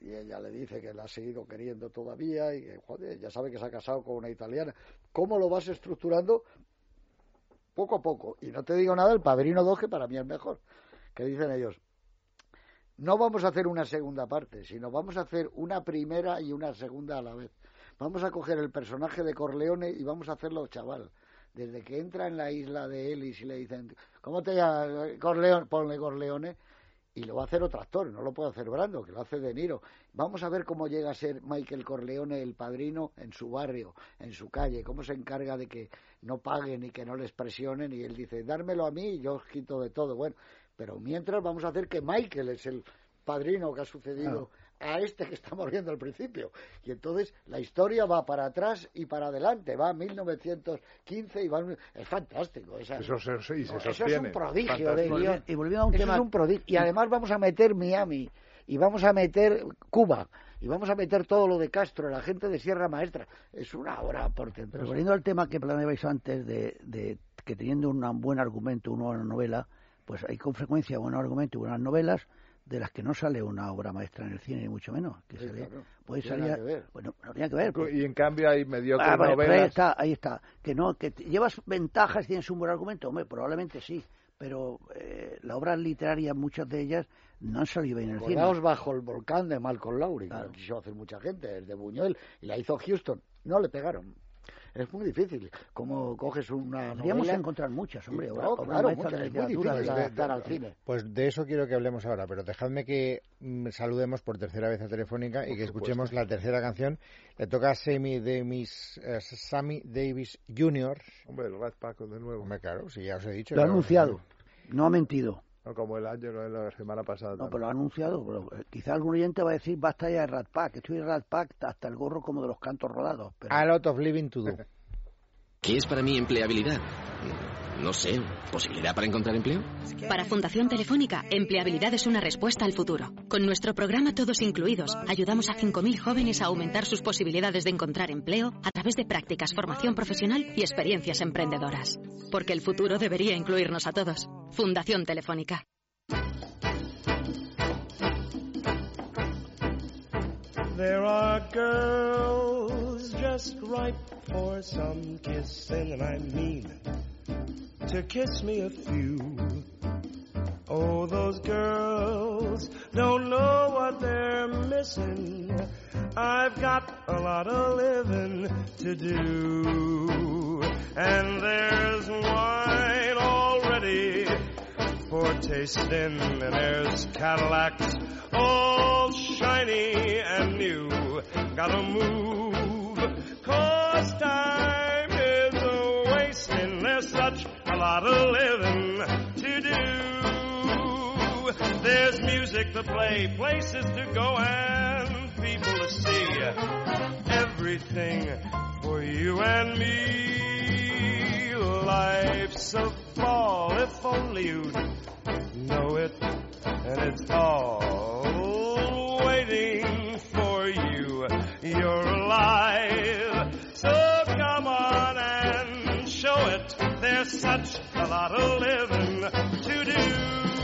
y ella le dice que la ha seguido queriendo todavía y que, joder, ya sabe que se ha casado con una italiana. ¿Cómo lo vas estructurando? Poco a poco. Y no te digo nada del Padrino 2, que para mí es mejor. Que dicen ellos, no vamos a hacer una segunda parte, sino vamos a hacer una primera y una segunda a la vez. Vamos a coger el personaje de Corleone y vamos a hacerlo chaval. Desde que entra en la isla de Ellis y le dicen, ¿cómo te llamas? Corleone, ponle Corleone. Y lo va a hacer otro actor, no lo puede hacer Brando, que lo hace De Niro. Vamos a ver cómo llega a ser Michael Corleone el padrino en su barrio, en su calle, cómo se encarga de que no paguen y que no les presionen, y él dice, dármelo a mí y yo os quito de todo. Bueno, pero mientras vamos a hacer que Michael es el padrino que ha sucedido a este que estamos viendo al principio. Y entonces la historia va para atrás y para adelante, va a 1915 y va... Es fantástico. Eso es un prodigio de guión. Y volviendo a un tema... es un prodigio. Y además vamos a meter Miami, y vamos a meter Cuba, y vamos a meter todo lo de Castro, la gente de Sierra Maestra. Es una obra portentosa. Pero volviendo al tema que planteabais antes, de que teniendo un buen argumento, una buena novela, pues hay con frecuencia buenos argumentos y buenas novelas, de las que no sale una obra maestra en el cine, ni mucho menos. Que sí, sale, claro. Puede salir, salir, bueno, no tiene que ver. Pues. Y en cambio hay mediocres novelas. Ahí está. Que no, que llevas ventajas y tienes un buen argumento, hombre, probablemente sí. Pero las obras literarias, muchas de ellas, no han salido bien en el cine. Bajo el volcán de Malcolm Lowry, claro. Que lo quiso hacer mucha gente, el de Buñuel, y la hizo Houston. No le pegaron. Es muy difícil. Como coges una Podríamos novela... encontrar muchas, hombre. Claro, muchas. Es muy difícil adaptar al cine. Pues de eso quiero que hablemos ahora, pero dejadme que saludemos por tercera vez a Telefónica y que escuchemos la tercera canción. Le toca a Sammy Davis Jr. Hombre, el Rat Pack de nuevo. Hombre, claro, si ya os he dicho. Lo ha anunciado, no ha mentido. No, como el año, no, la semana pasada. No, pero lo ha anunciado. Pero, quizá algún oyente va a decir, basta ya de Rat Pack. Estoy en Rat Pack hasta el gorro como de los cantos rodados. Pero... A lot of living to do. ¿Qué es para mí empleabilidad? No sé, ¿posibilidad para encontrar empleo? Para Fundación Telefónica, empleabilidad es una respuesta al futuro. Con nuestro programa Todos Incluidos, ayudamos a 5.000 jóvenes a aumentar sus posibilidades de encontrar empleo a través de prácticas, formación profesional y experiencias emprendedoras. Porque el futuro debería incluirnos a todos. Fundación Telefónica. There are girls just ripe for some kissing, and I mean to kiss me a few. Oh, those girls don't know what they're missing. I've got a lot of living to do. And there's wine already for tasting, and there's Cadillacs all shiny and new. Gotta move, 'cause time is a-wasting. There's such a lot of living to do. There's music to play, places to go, and people to see. Everything for you and me. Life's a ball, if only you'd know it. And it's all waiting for you. You're alive, so come on and show it. There's such a lot of living to do.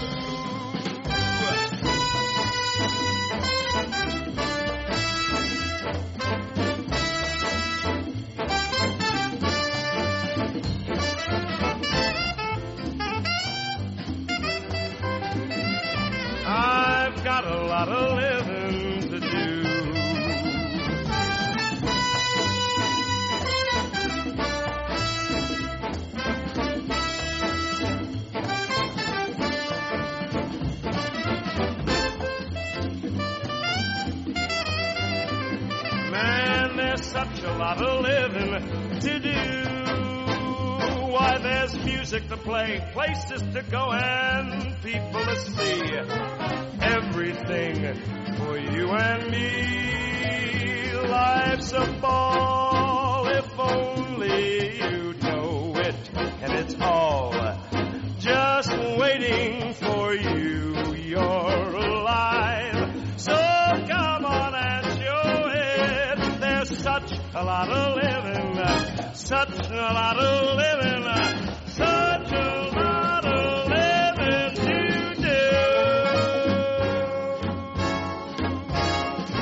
I've got a lot of living to do. Man, there's such a lot of living to do. Why, there's music to play, places to go, and people to see. Everything for you and me. Life's a ball, if only you know it. And it's all just waiting for you. You're alive, so come on and show it. There's such a lot of living, such a lot of living, such a lot of living to do.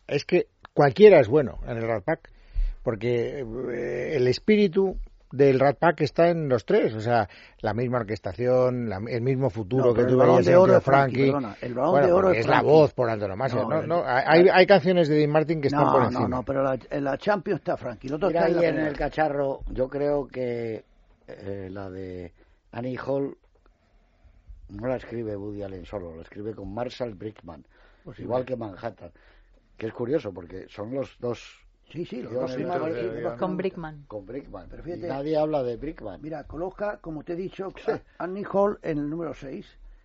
es que cualquiera es bueno en el Rat Pack, porque el espíritu del Rat Pack está en los tres, o sea, la misma orquestación, el mismo futuro que tú veías en Frankie. El balón de oro es la voz por antonomasia. Hay canciones de Dean Martin que están por encima. No, pero en la Champions está Frankie. Mira, ahí en el cacharro, yo creo que la de Annie Hall no la escribe Woody Allen solo, la escribe con Marshall Brickman, pues igual que Manhattan, que es curioso porque son los dos. Sí, los dos con Brickman. Pero fíjate, nadie habla de Brickman. Mira, coloca, como te he dicho, Annie Hall en el número 6,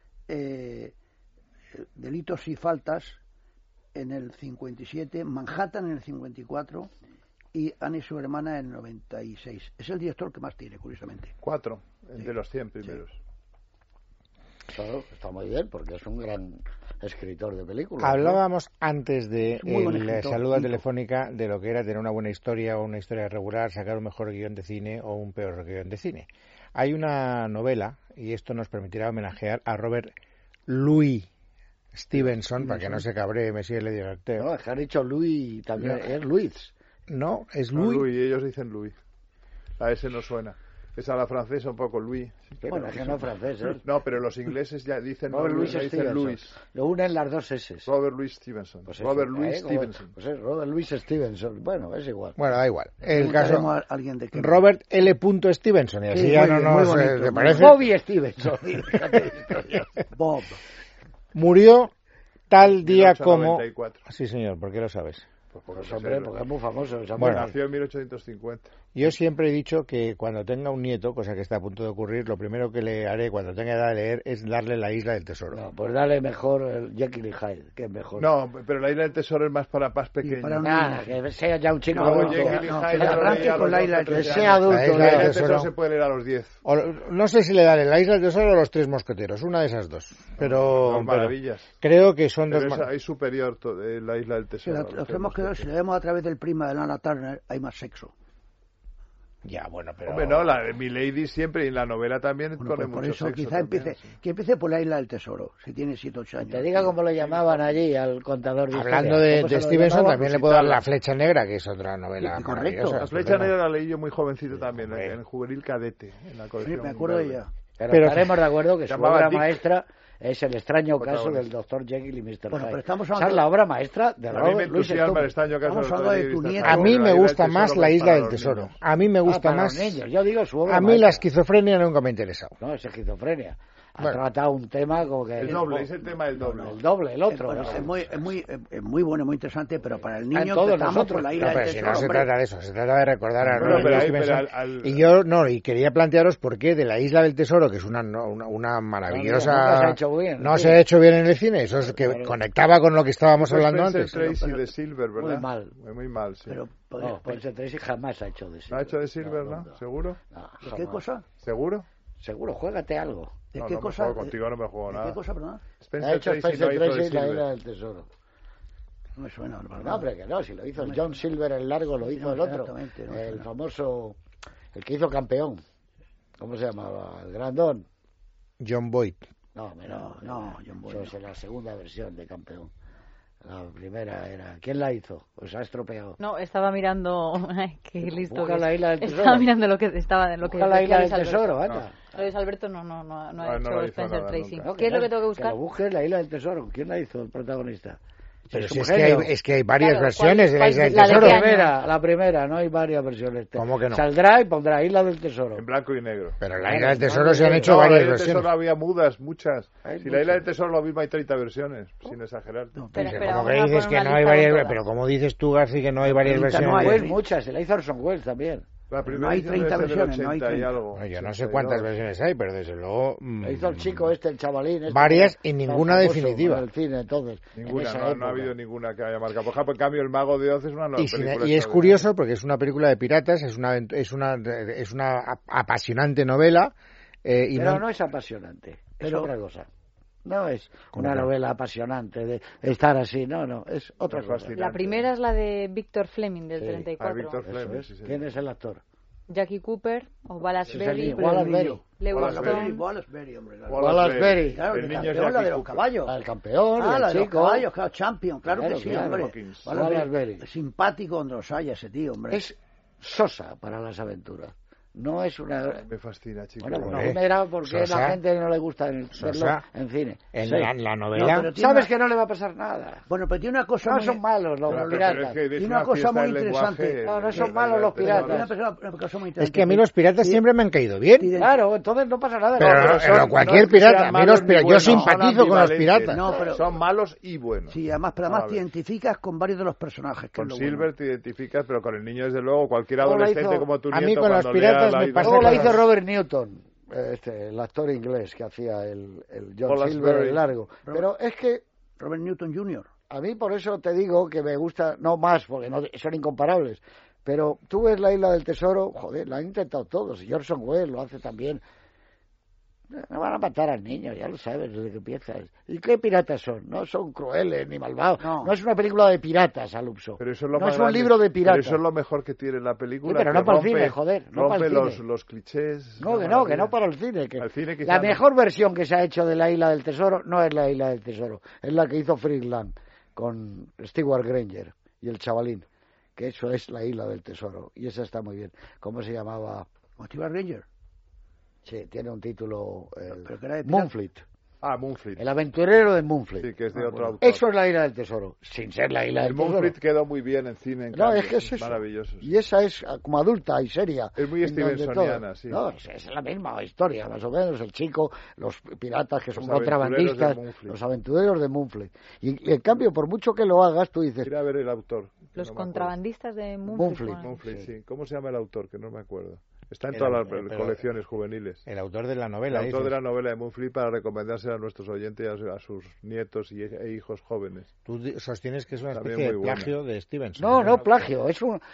Delitos y Faltas en el 57, Manhattan en el 54 y Annie su hermana en el 96. Es el director que más tiene, curiosamente. 4, de los 100 primeros. Claro, está muy bien, porque es un gran escritor de películas. Hablábamos antes de la salud telefónica de lo que era tener una buena historia o una historia regular, sacar un mejor guión de cine o un peor guión de cine. Hay una novela, y esto nos permitirá homenajear a Robert Louis Stevenson, para que no se cabree Monsieur le Directeur. No, es que han dicho Louis también, es Luis. No, es Louis. No, Louis, ellos dicen Louis. La S no suena. Es a la francesa un poco Louis. Bueno, es que no es francés, ¿eh? No, pero los ingleses ya dicen Robert Louis Stevenson. Louis. Lo unen las dos S. Robert Louis Stevenson. Pues Robert Louis Stevenson. Pues es Robert Louis Stevenson. Bueno, es igual. Bueno, da igual. El caso a alguien de que Robert L. Stevenson, y así ya no nos ¿te parece? Bobby Stevenson. Bob. Murió tal día 1894. como... Sí, señor, ¿por qué lo sabes? Porque es muy famoso. Bueno, nació en 1850. Yo siempre he dicho que cuando tenga un nieto, cosa que está a punto de ocurrir, lo primero que le haré cuando tenga edad de leer es darle La Isla del Tesoro. No, pues dale mejor el Jekyll y Hyde, que es mejor. No, pero La Isla del Tesoro es más para pequeños. Nada, que sea ya un chico adulto. Que sea adulto. La Isla del Tesoro se puede leer a los 10. No sé si le daré La Isla del Tesoro o Los Tres Mosqueteros, una de esas dos. Pero, son maravillas. Creo que son dos. Es superior La Isla del Tesoro. Los Tres Mosqueteros, si le vemos a través del prima de Lana Turner, hay más sexo. Ya, bueno, pero... Hombre, no, la de Milady siempre, y en la novela también pone mucho sexo. Por eso quizá empiece por La Isla del Tesoro, si tiene 7 o 8 años. Te diga cómo le llamaban allí al contador de Hablando de Stevenson, también le puedo dar La Flecha Negra, que es otra novela correcto. La Flecha Negra la leí yo muy jovencito también, en Juvenil Cadete, en la colección. Me acuerdo de ella. Pero estaremos de acuerdo que su obra maestra es El extraño caso del Dr. Jekyll y Mr. Hyde. Pero estamos hablando... Esa es la obra maestra de Robert Louis Stevenson. A mí me gusta más La Isla del Tesoro. A mí me gusta más... Yo digo su obra a mí maestra. La esquizofrenia nunca me ha interesado. No, es esquizofrenia. Ha tratado un tema como que... El doble, es el tema del doble. El doble, el otro. Bueno, es muy bueno, muy interesante, pero para el niño todos estamos nosotros. por La Isla del Tesoro. Si no se trata de eso, se trata de recordar a Robert Louis Stevenson. Y yo, y quería plantearos por qué de La Isla del Tesoro, que es una maravillosa... No se ha hecho bien en el cine, eso es que conectaba con lo que estábamos hablando antes. Tracy de Silver, ¿verdad? Muy mal. Muy mal, sí. Pero Spencer Tracy jamás ha hecho de Silver. ¿No ha hecho de Silver, no? ¿Seguro? ¿De qué cosa? ¿Seguro? Seguro, juégate algo. ¿De qué cosa? Contigo no me juego nada. ¿De qué cosa, perdón? Ha hecho Spencer Tracy La Isla del Tesoro. No me suena. No, hombre, que no, si lo hizo John Silver el largo, lo hizo el otro. El famoso, el que hizo Campeón. ¿Cómo se llamaba? El grandón. John Boyd. No, John Boyd. Eso es la segunda versión de Campeón. La primera era... ¿Quién la hizo? Pues ha estropeado. No, estaba mirando... Ay, qué listo. Busca La Isla del Tesoro. Estaba mirando lo que estaba... Busca La Isla del Tesoro, anda. Luis Alberto no ha hecho Spencer Tracy. No, ¿Qué es lo que tengo que buscar? Que lo busques La Isla del Tesoro. ¿Quién la hizo el protagonista? Pero si es que hay varias versiones de La Isla del Tesoro. La primera, no hay varias versiones. ¿Cómo que no? Saldrá y pondrá Isla del Tesoro. En blanco y negro. Pero en La Isla del Tesoro se han hecho varias versiones. La Isla del Tesoro había mudas, muchas. Si La Isla del Tesoro lo mismo hay 30 versiones, sin exagerar. Como que dices que no hay varias, pero como dices tú, García, que no hay varias versiones. No hay muchas, se la hizo Orson Welles también. No hay 30 versiones, no hay 30. Yo no sé cuántas versiones hay, pero desde luego... hizo el chico el chavalín. Varias y ninguna definitiva. En el cine, entonces. Ninguna, no ha habido ninguna que haya marcado. Por ejemplo, en cambio, El Mago de Oz es una nueva película. Y es curioso porque es una película de piratas, es una apasionante novela. Pero no es apasionante, es otra cosa. No es una novela apasionante de estar así, no, es otra cosa. La primera es la de Víctor Fleming, del 34. Víctor Fleming, sí, ¿Quién es el actor? Jackie Cooper o Wallace Sí, Berry, Wallace Berry. Lewis Stone. Wallace Berry, hombre. Wallace Berry. Claro, El niño es la Jackie de los Cooper. caballos. El campeón, Ah, el la de los chico. caballos, claro, Champion, claro Claro, que sí, claro. hombre. Hawkins. Wallace Berry. Simpático donde los haya ese tío, hombre. Es sosa para las aventuras. No es una... Me fascina, chicos. Bueno, pues Hombre, no verá por qué Sosa. la gente no le gusta verlo Sosa. en cine. En Sí. la novela. No, pero tiene Sabes una- que no le va a pasar nada. Bueno, pero tiene una cosa No muy... son malos los Pero piratas. es que es Tiene una cosa fiesta muy del lenguaje, interesante. No, no son malos los Tiene piratas. una cosa muy interesante. Es que a mí los piratas siempre me han caído bien. Claro, entonces no pasa nada. Pero No, pero son- cualquier es que pirata, sean a mí malos los ni piratas, yo buenos, son simpatizo con los ambivalentes. piratas. No, pero- Son malos y buenos. Sí, además, pero además A te ver. identificas con varios de los personajes. Que Con es lo Silver bueno. te identificas, pero con el niño, desde luego, cualquier ¿Cómo la adolescente hizo? como tu A mí nieto, con los cuando lea piratas la me idea- pasa ¿Cómo la con hizo los- Robert Newton? El actor inglés que hacía el John Wallace Silver Berry. el largo. Pero es que Robert Newton Jr. a mí por eso te digo que me gusta, no más, porque no, son incomparables. Pero tú ves la Isla del Tesoro, joder, lo han intentado todos. Y Orson Welles lo hace también. No van a matar al niño, ya lo sabes desde que empiezas. ¿Y qué piratas son? No son crueles ni malvados. No es una película de piratas, Alupso. Pero eso es lo no más es un grande. libro de piratas. Pero eso es lo mejor que tiene la película. Sí, pero que no para el rompe- cine, joder, no para el rompe cine. los clichés. No, que no para el cine. Que Al cine quizá la no. mejor versión que se ha hecho de la Isla del Tesoro no es la Isla del Tesoro, es la que hizo Fritz Lang con Stewart Granger y el chavalín, que eso es la Isla del Tesoro, y esa está muy bien. ¿Cómo se llamaba? Steve Ranger. Sí, tiene un título, Pero que era de pirata. Moonfleet, Ah, Moonfleet. el aventurero de Moonfleet. Sí, que es de otro autor. Eso es la Isla del Tesoro, sin ser la Isla El del Tesoro. Moonfleet quedó muy bien en cine. En No, cambio, es que es eso. maravilloso. sí. Y esa es como adulta y seria. Es muy en donde Stevensoniana, todo- sí. No, es la misma historia, más o menos. El chico, los piratas que son Los aventureros contrabandistas, de Moonfleet. los aventureros de Moonfleet. Y en cambio, por mucho que lo hagas, tú dices, Ir a ver el autor. que Los no me acuerdo. contrabandistas de Moonfleet. Moonfleet, sí. ¿Cómo se llama el autor? Que no me acuerdo. Está en El todas autor, las pero- colecciones juveniles. El autor de la El novela. autor dices. de la novela de Moonfleet para recomendársela a nuestros oyentes y a sus nietos e hijos jóvenes. Tú sostienes que es una También especie de muy buena. plagio de Stevenson. no plagio,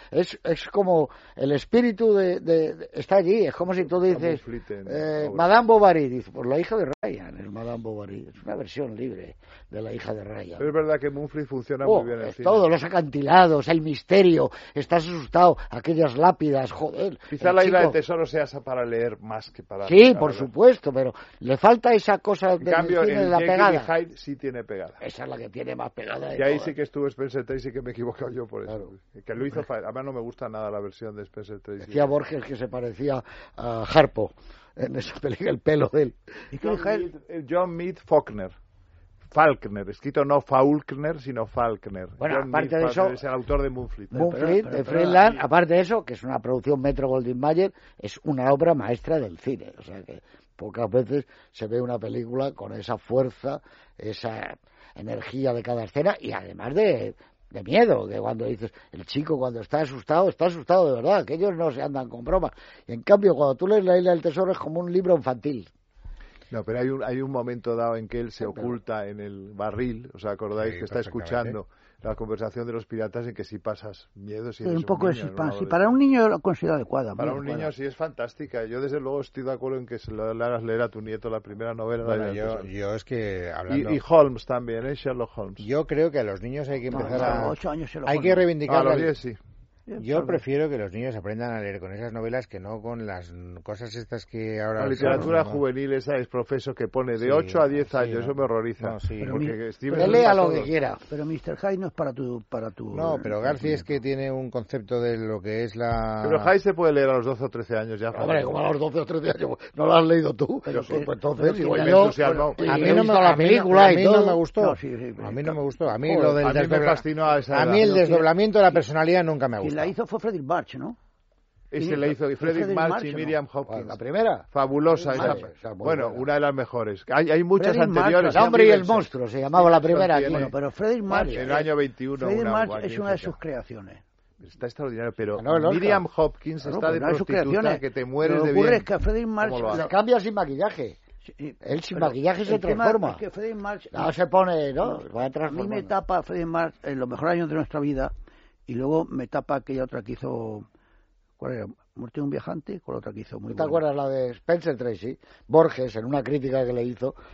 es como el espíritu está allí, es como si tú dices, Moonfleet en obra. Madame Bovary, dice, pues la hija de Ryan, es Madame Bovary, es una versión libre de la hija de Ryan. Pero es verdad que Moonfleet funciona Oh, muy bien en es cine. todo, los acantilados, el misterio, estás asustado, aquellas lápidas, joder. Quizá el la Isla chico- del Tesoro sea para leer más que para... Sí, para por ver. supuesto, pero le falta esa cosa En del cambio, cine de el la Jekyll pegada. y Hyde sí tiene pegada. Esa es la que tiene más pegada. de Y ahí todas. sí que estuvo Spencer Tracy, que me he equivocado yo por eso. Claro. Que lo hizo... Además no me gusta nada la versión de Spencer Tracy. Decía Borges que se parecía a Harpo en esa película, el pelo de él. ¿Y qué deja él? John Mead Faulkner. Faulkner, escrito no Faulkner, sino Faulkner. Bueno, John aparte Mead de eso- Faulkner es el autor de Moonfleet. Moonfleet, de Friedland, aparte de eso, que es una producción Metro Goldwyn Mayer, es una obra maestra del cine. O sea que pocas veces se ve una película con esa fuerza, esa energía de cada escena y además de miedo, que cuando dices, el chico cuando está asustado de verdad, que ellos no se andan con bromas. Y en cambio, cuando tú lees La Isla del Tesoro es como un libro infantil. No, pero hay un momento dado en que él se oculta en el barril, ¿os acordáis? Sí, que está perfectamente. escuchando la conversación de los piratas en que si pasas miedo, si Sí, eres un poco de niño, ¿no? suspense. Sí, para un niño lo considero adecuada. Para muy un adecuada. niño sí es fantástica. Yo desde luego estoy de acuerdo en que se lo hagas leer a tu nieto la primera novela. Bueno, La Isla del Tesoro. yo es que hablando... Y Holmes también, Sherlock Holmes. Yo creo que a los niños hay que No, empezar a a... los 8 años se lo Hay ponen. que reivindicar... A los la- 10 sí. Yo prefiero que los niños aprendan a leer con esas novelas que no con las cosas estas que ahora... La literatura ¿no? juvenil esa es profeso que pone de Sí, 8 a 10 sí, años, no. eso me horroriza. No, sí. Porque Que Stevenson lea para lo todo. que quiera. Pero Mr. Hyde no es para tu... No, pero García es que tiene un concepto de lo que es la... Pero Hyde se puede leer a los 12 o 13 años ya. Hombre, como a los 12 o 13 años, no lo has leído tú. Pero Pues que- entonces, pero igual me yo, entusiasmó. y A he mí no me, visto a la mí no- película a y mí todo. no me gustó. No, sí, sí, A mí no me gustó. A mí Joder, lo del a mí me desdobla- fascinó a esa a mí edad. el desdoblamiento de la personalidad nunca me ha Quien la gustado. hizo fue Frederick March, ¿no? Ese le hizo Frederick Frederick March March, y ¿no? Miriam ¿Cuál, Hopkins. la primera? Fabulosa esa. Vale, esa muy Bueno, buena. una de las mejores. Hay muchas Frederick March, anteriores. El hombre y el Stevenson. monstruo se llamaba la primera. Tiene- aquí. Bueno, pero Frederick March... En el año 21. Frederick una March es magnífica. una de sus creaciones. Está extraordinario, pero Ganó el Oscar. Miriam Hopkins Claro, está de una de sus prostituta creaciones. que te mueres Lo de que ocurre bien. es que a Frederick March... ¿Cómo lo hace? Se cambia sin maquillaje. Él sin maquillaje se el tema transforma. es que Frederick March... No se pone, ¿no? Va A mí transformando. me tapa Frederick March en los mejores años de nuestra vida y luego me tapa aquella otra que hizo... ¿Cuál era? Muerte de un viajante, con la otra que hizo muy ¿Te buena. acuerdas la de Spencer Tracy? Borges, en una crítica que le hizo,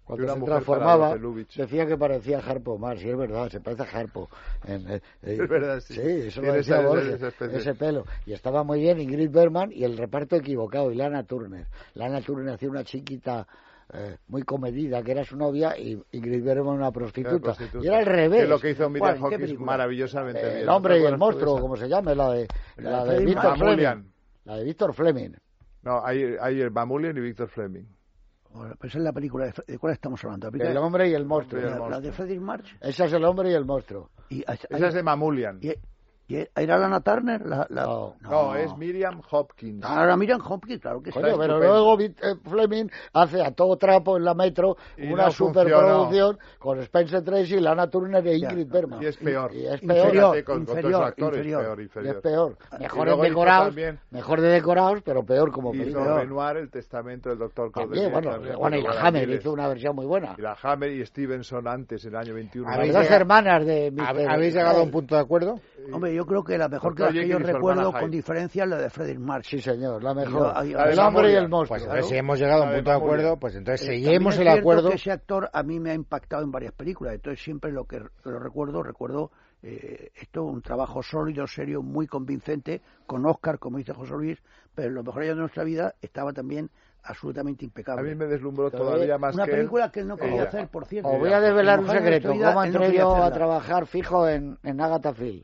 Cuando una se mujer transformaba, para Lubitsch. decía que parecía Harpo Marx, y es verdad, se parece a Harpo. Es verdad, sí. Sí, eso lo Tiene decía esa Borges, especie. ese pelo. Y estaba muy bien Ingrid Bergman y el reparto equivocado, y Lana Turner. Lana Turner hacía una chiquita muy comedida, que era su novia, y Ingrid Bergman una prostituta. Y era al revés. Que lo que hizo Miriam ¿Cuál? ¿Qué Hawkins película? maravillosamente bien. El hombre y el ¿No te acuerdas monstruo, tú de como se llame, la de Freddie Víctor Fleming. Mamulian. La de Víctor Fleming. No, hay el Mamulian y Víctor Fleming. Bueno, pues es la película ¿de cuál estamos hablando? El hombre y el monstruo. La de Freddie March. Esa es el hombre y el monstruo. Esa es de Mamulian. ¿Y era Lana Turner? No, es Miriam Hopkins. Ahora Miriam Hopkins, claro que sí. Coño, pero luego Fleming hace a todo trapo en la Metro Y una no superproducción con Spencer Tracy, Lana Turner e Ingrid Bergman. Y es peor. Y es Inferior. peor. Fíjate, con todos los actores, inferior. Y inferior. es peor. Y Mejor luego de hizo decorados, también- mejor de decorados, pero peor como Hizo película. Renoir, El testamento del doctor También, Cordelia. bueno, y la Hammer hizo una versión muy buena. Y la Hammer y Stevenson antes, en el año 21. ¿Habéis Las dos llegado- hermanas de Mr. ¿Habéis llegado a un punto de acuerdo? Hombre, yo creo que la mejor que Doctor las que yo Jekyll y su recuerdo hermana con Hyde. diferencia es la de Freddie March. Sí, señor, la mejor. La de El Mamulian. hombre y el monstruo. Pues entonces, si hemos llegado a un La de punto de Mamulian. acuerdo, pues entonces También seguimos es el cierto acuerdo. que ese actor a mí me ha impactado en varias películas, entonces siempre lo que lo recuerdo esto, un trabajo sólido, serio, muy convincente, con Oscar, como dice José Luis, pero en los mejores años de nuestra vida estaba también absolutamente A impecable. mí me deslumbró todavía más Una que película que él no quería Ella. hacer, por cierto. Os voy a develar En un los mejores secreto. años de nuestra ¿Cómo vida, él no entré quería yo a hacerla. trabajar fijo en Agatha Field?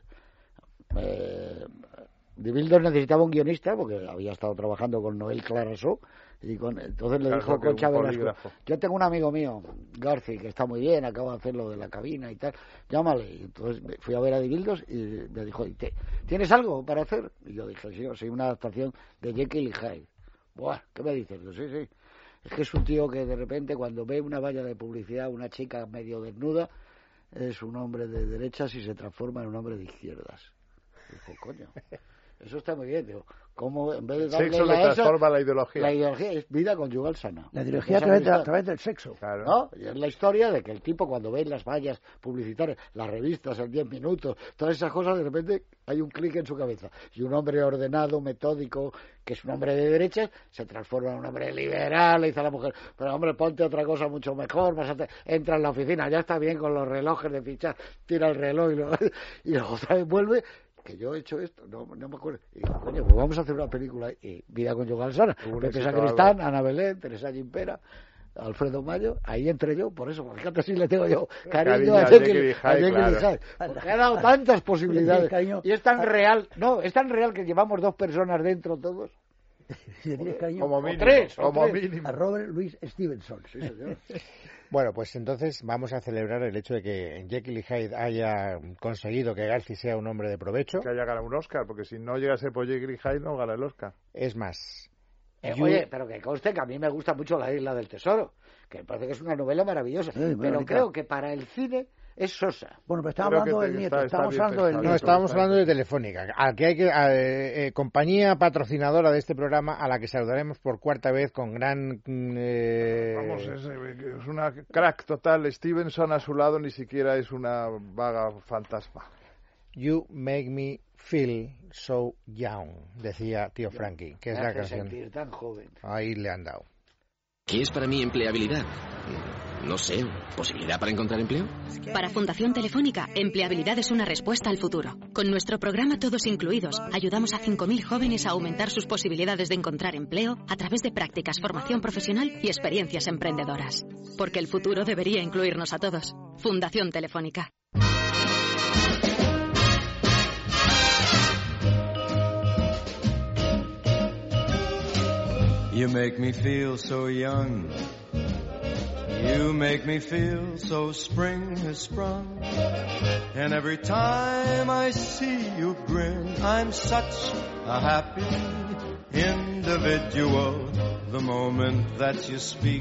Divildos necesitaba un guionista porque había estado trabajando con Noel Clarasó y entonces le Claro, dijo que Concha un Velasco, polígrafo. yo tengo un amigo mío, Garci, que está muy bien, acaba de hacer lo de la cabina y tal, llámale. Y entonces fui a ver a Divildos y me dijo, ¿tienes algo para hacer? Y yo dije, sí, una adaptación de Jekyll y Hyde. Buah, ¿qué me dices? Yo, sí. Es que es un tío que de repente cuando ve una valla de publicidad, una chica medio desnuda, es un hombre de derechas y se transforma en un hombre de izquierdas. Dijo, coño, eso está muy bien, digo, ¿cómo en vez de darle Sexo le la esa, transforma la ideología. la ideología es vida conyugal sana? La ideología Esa a amistad. través del sexo. Claro. ¿No? Y es la historia de que el tipo cuando ve las vallas publicitarias, las revistas en 10 minutos, todas esas cosas, de repente hay un clic en su cabeza. Y un hombre ordenado, metódico, que es un hombre de derechas, se transforma en un hombre liberal, le dice a la mujer, pero hombre, ponte otra cosa mucho mejor, entra en la oficina, ya está bien con los relojes de fichar, tira el reloj y luego otra vez vuelve, que yo he hecho esto, no me acuerdo. Y digo, coño, pues vamos a hacer una película y vida conyugal sana. Pepe Sacristán, Ana Belén, Teresa Gimpera, Alfredo Mayo, ahí entré yo, por eso, fíjate si le tengo yo cariño a Jekyll y Hyde, porque ha dado tantas posibilidades y es tan real, que llevamos dos personas dentro todos. Si le tienes cariño, Como mínimo. tres. a Robert Louis Stevenson. Sí, señor. Bueno, pues entonces vamos a celebrar el hecho de que Jekyll y Hyde haya conseguido que Garci sea un hombre de provecho. Que haya ganado un Oscar, porque si no llega a ser por Jekyll y Hyde, no gana el Oscar. Es más, Oye, pero que conste que a mí me gusta mucho La Isla del Tesoro, que me parece que es una novela maravillosa, Sí, muy pero bonita. creo que para el cine es sosa. Bueno, pero estamos Creo hablando que del nieto, está estamos bien hablando del pensado. no, nieto. estábamos hablando de Telefónica, al que hay que compañía patrocinadora de este programa, a la que saludaremos por cuarta vez con gran Vamos, es una crack total. Stevenson a su lado ni siquiera es una vaga fantasma. You Make Me Feel So Young, decía Tío Frankie, que es Me la hace canción. sentir tan joven. Ahí le han dado. ¿Qué es para mí empleabilidad? No sé, ¿posibilidad para encontrar empleo? Para Fundación Telefónica, empleabilidad es una respuesta al futuro. Con nuestro programa Todos Incluidos, ayudamos a 5.000 jóvenes a aumentar sus posibilidades de encontrar empleo a través de prácticas, formación profesional y experiencias emprendedoras. Porque el futuro debería incluirnos a todos. Fundación Telefónica. You make me feel so young. You make me feel so spring has sprung. And every time I see you grin, I'm such a happy individual. The moment that you speak,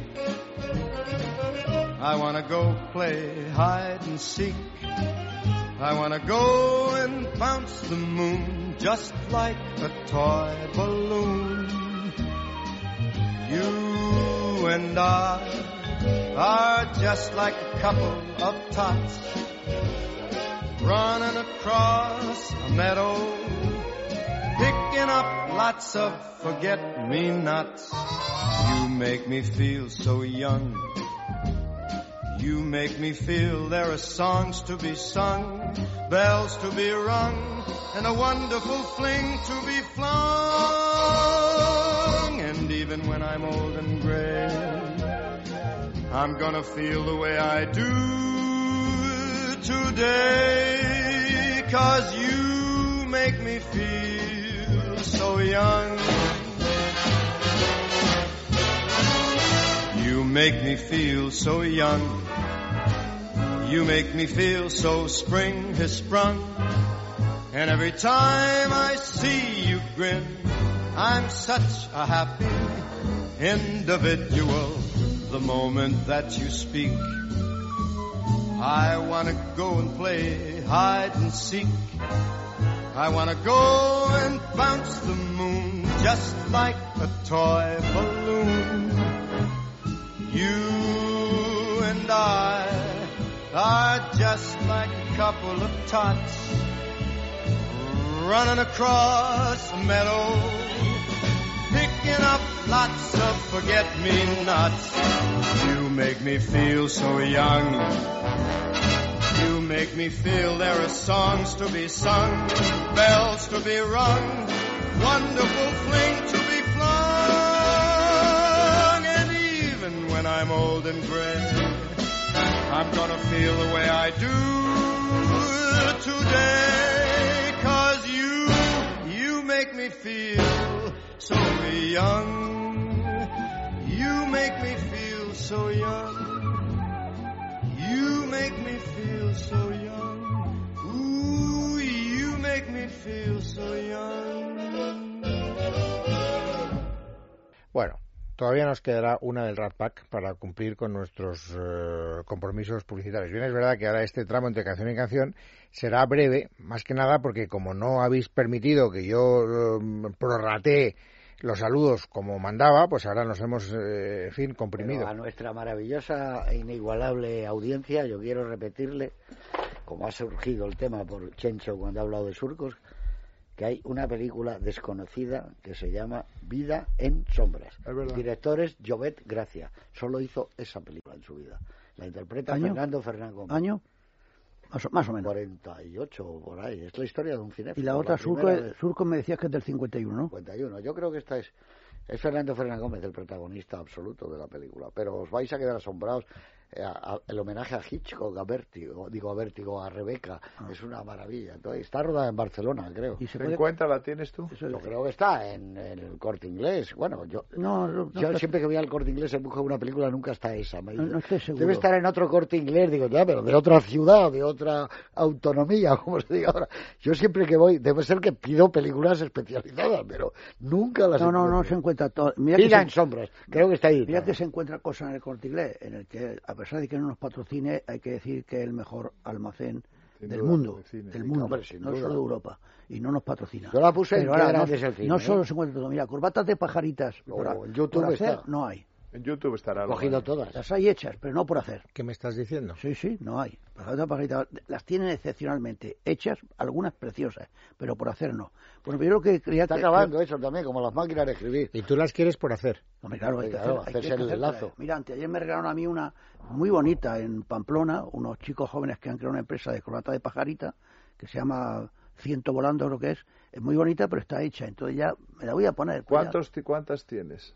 I wanna go play hide and seek. I wanna go and bounce the moon just like a toy balloon. You and I are just like a couple of tots running across a meadow, picking up lots of forget-me-nots. You make me feel so young. You make me feel there are songs to be sung, bells to be rung, and a wonderful fling to be flung. And even when I'm old and gray, I'm gonna feel the way I do today, 'cause you make me feel so young. You make me feel so young. You make me feel so spring has sprung. And every time I see you grin, I'm such a happy individual. The moment that you speak, I wanna go and play hide and seek. I wanna go and bounce the moon just like a toy balloon. You and I are just like a couple of tots running across a meadow, picking up lots of forget-me-nots. You make me feel so young. You make me feel there are songs to be sung, bells to be rung, wonderful fling to be flung. And even when I'm old and gray, I'm gonna feel the way I do today, 'cause you make me feel so young. You make me feel so young. You make me feel so young. Ooh, you make me feel so young. Bueno, todavía nos quedará una del Rat Pack para cumplir con nuestros compromisos publicitarios. Bien, es verdad que ahora este tramo entre canción y canción será breve, más que nada porque como no habéis permitido que yo prorratee los saludos como mandaba, pues ahora nos hemos, en fin, comprimido. Pero a nuestra maravillosa e inigualable audiencia, yo quiero repetirle, como ha surgido el tema por Chencho cuando ha hablado de surcos, que hay una película desconocida que se llama Vida en sombras. El director es Llobet Gracia. Solo hizo esa película en su vida. La interpreta Fernando Fernán Gómez. ¿Año? Más o menos. 48 o por ahí. Es la historia de un cinéfilo. Y la otra, Surco me decías que es del 51, ¿no? 51. Yo creo que esta es Fernando Fernán Gómez el protagonista absoluto de la película. Pero os vais a quedar asombrados. El homenaje a Hitchcock, a Vértigo, a Rebeca, es una maravilla. Entonces, está rodada en Barcelona, creo. ¿Y se encuentra? ¿La tienes tú? Yo creo que está en el Corte Inglés. Bueno, yo siempre que voy al Corte Inglés en busca de una película nunca está esa. No estoy seguro. Debe estar en otro Corte Inglés, digo, ya, pero de otra ciudad, de otra autonomía, como se diga ahora. Yo siempre que voy, debe ser que pido películas especializadas, pero nunca las encuentro. No se encuentra todo. Vida en sombras, creo que está ahí. Mira que se encuentra cosas en el Corte Inglés, en el que a pesar de que no nos patrocine, hay que decir que es el mejor almacén del mundo, no solo de Europa, y no nos patrocina. Yo la puse en Grandes el Cine. No solo se encuentra todo, mira, corbatas de pajaritas, en YouTube está. No hay. En YouTube estará. Cogido todas. Las hay hechas, pero no por hacer. ¿Qué me estás diciendo? Sí, no hay. Pajaritas las tienen excepcionalmente hechas, algunas preciosas, pero por hacer no. Bueno, yo creo que está acabando eso también, como las máquinas de escribir. ¿Y tú las quieres por hacer? Hombre, claro, hay que hacerse el lazo. Mira, ayer me regalaron a mí una muy bonita en Pamplona, unos chicos jóvenes que han creado una empresa de corbata de pajarita, que se llama Ciento Volando, creo que es muy bonita, pero está hecha, entonces ya me la voy a poner. ¿Cuántas tienes?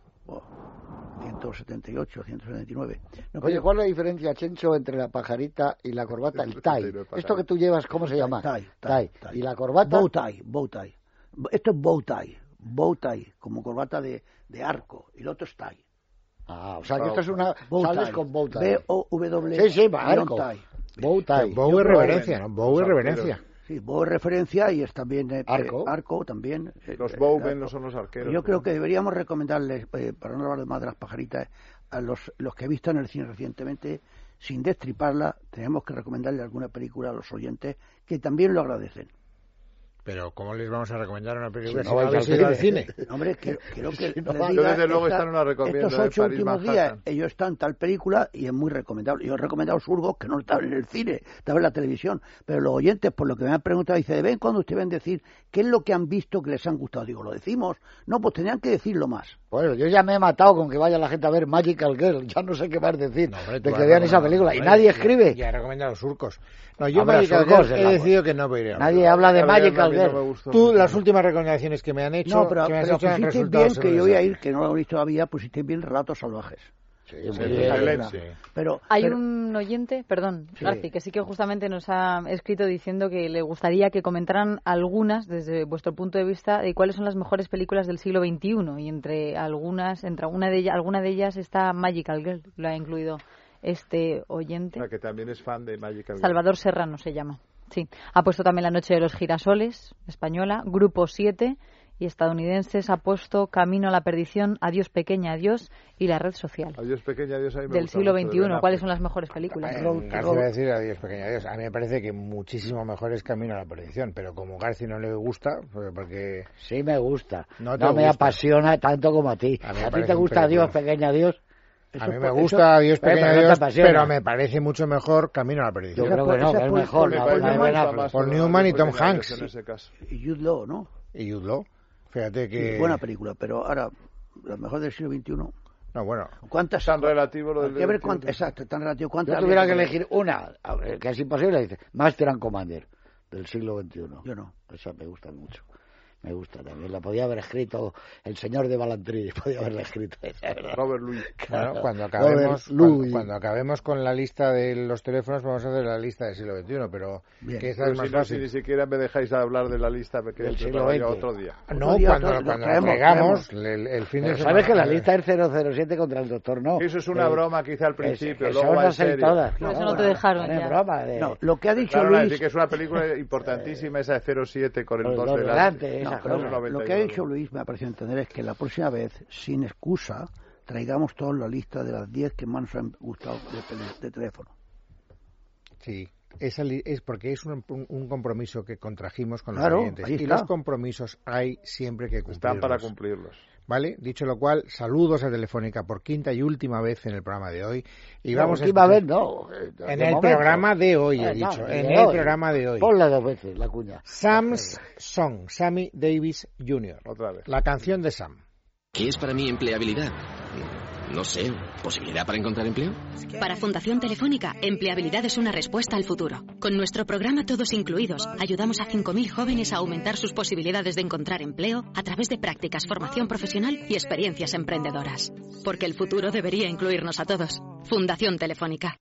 178, 179. Oye, ¿cuál es la diferencia, Chencho, entre la pajarita y la corbata? El tie. Esto que tú llevas, ¿cómo se llama? Tie. ¿Y la corbata? Bow tie. Esto es bow tie, como corbata de arco, y el otro es tie. O sea que esto es una... Sales con bow tie. B-O-W. Sí, arco. Bow tie. Bow es reverencia, ¿no? Bow es reverencia. Sí, bow es referencia y es también arco también. Los bowmen no son los arqueros. Yo creo que deberíamos recomendarles, para no hablar más de las pajaritas, a los que he visto en el cine recientemente, sin destriparla, tenemos que recomendarle alguna película a los oyentes que también lo agradecen. Pero ¿cómo les vamos a recomendar una película si no no habéis ido al cine? Hombre, quiero que Yo desde luego esta no la recomiendo. Estos 8 París últimos días Manhattan. ellos están tal película y es muy recomendable. Yo he recomendado Surgos, que no estaban en el cine, estaban en la televisión. Pero los oyentes, por lo que me han preguntado, dice, ¿de vez en cuando ustedes ven decir qué es lo que han visto que les han gustado? Digo, ¿lo decimos? No, pues tenían que declo más. Bueno, yo ya me he matado con que vaya la gente a ver Magical Girl, ya no sé qué más decir No, hombre, de tú que has vean esa recomendado, película. Y hombre, nadie escribe. Ya he recomendado Surcos. No, yo Habrá Magical Surcos Girl en la he decidido que no voy a ir a Nadie verla. habla de A ver, a Magical mí no me Girl. gustó. Tú, las últimas recomendaciones que me han hecho, No, pero que me has hecho han pusiste resultado bien, ser que yo un voy a desastre. ir, que no lo he visto todavía, pusiste bien Relatos Salvajes. Sí, Sí, muy bien. excelente. Pero Hay un oyente, perdón, Sí. Garci, que sí que justamente nos ha escrito diciendo que le gustaría que comentaran algunas, desde vuestro punto de vista, de cuáles son las mejores películas del siglo XXI. Y entre alguna de ellas está Magical Girl, lo ha incluido este oyente. O sea, que también es fan de Magical Girl. Salvador Serrano se llama. Sí. Ha puesto también La Noche de los Girasoles, española, Grupo 7, y estadounidenses ha puesto Camino a la Perdición, Adiós Pequeña, Adiós y La Red Social. Adiós pequeña, adiós. A mí me Del gusta siglo mucho, de XXI, Ben ¿cuáles son Affleck. las mejores películas? García va a decir adiós, pequeña adiós. A mí me parece que muchísimo mejor es Camino a la Perdición, pero como García no le gusta, porque Sí me gusta. No No, te me gusta. apasiona tanto como a ti. A mí me ¿A ti parece te un gusta Dios, película. pequeña Dios? a mí me gusta Adiós, Pero pequeña no te adiós, apasiona. pero me parece mucho mejor Camino a la Perdición. Yo creo que no, que es mejor. Me la parece de que Ben me gusta Affleck. más Por Adiós, Newman y pequeña Tom adiós Hanks. en ese caso. y Jude Law, ¿no? Y Jude Law. Fíjate que... Buena película, pero ahora, la mejor del siglo XXI. No, bueno, ¿Cuántas? Tan relativo lo del Hay que ver XXI. cuántas, exacto, tan relativo. Yo ¿Cuántas tuviera habría que elegir una, a ver, que es imposible, dice, Master and Commander, del siglo XXI. Yo no. Esa me gusta mucho. Me gusta también. La podía haber escrito el señor de Balantrini, podía haberla escrito esa, ¿verdad? Robert Louis. bueno, cuando Robert Louis. cuando acabemos con la lista de los teléfonos, vamos a hacer la lista del siglo XXI, pero Bien. que esta Pero es más si, no, si fácil. ni siquiera me dejáis hablar de la lista, me quedo Del siglo preparado ya XX. otro día. No, Otro día, cuando otro- la traemos, traigamos el fin de Pero semana. sabes que la lista es 007 contra el doctor no. Eso es una broma que hice al principio, Eso luego va en las hay serio. todas. Por eso no te dejaron Es ya. broma. No, lo que ha dicho Claro, van a Luis... decir que es una película importantísima, esa de 07 con el Con el 2 dos delante. delante, No, esas pero cosas. lo que ha dicho Luis me ha parecido entender es que la próxima vez, sin excusa, traigamos todos la lista de las 10 que más nos han gustado de teléfono. Sí, es porque es un compromiso que contrajimos con Claro, los oyentes. ahí Y está. los compromisos hay siempre que cumplirlos. Están para cumplirlos. ¿Vale? Dicho lo cual, saludos a Telefónica por quinta y última vez en el programa de hoy. Y La vamos a última escuchar- vez no. En de el momento. programa de hoy, he No, dicho. de En hoy. el programa de hoy. Ponla 2 veces, la cuña. Sam's Song, Sammy Davis Jr. Otra vez. La canción de Sam. ¿Qué es para mí empleabilidad? No sé, ¿posibilidad para encontrar empleo? Para Fundación Telefónica, empleabilidad es una respuesta al futuro. Con nuestro programa Todos Incluidos, ayudamos a 5.000 jóvenes a aumentar sus posibilidades de encontrar empleo a través de prácticas, formación profesional y experiencias emprendedoras. Porque el futuro debería incluirnos a todos. Fundación Telefónica.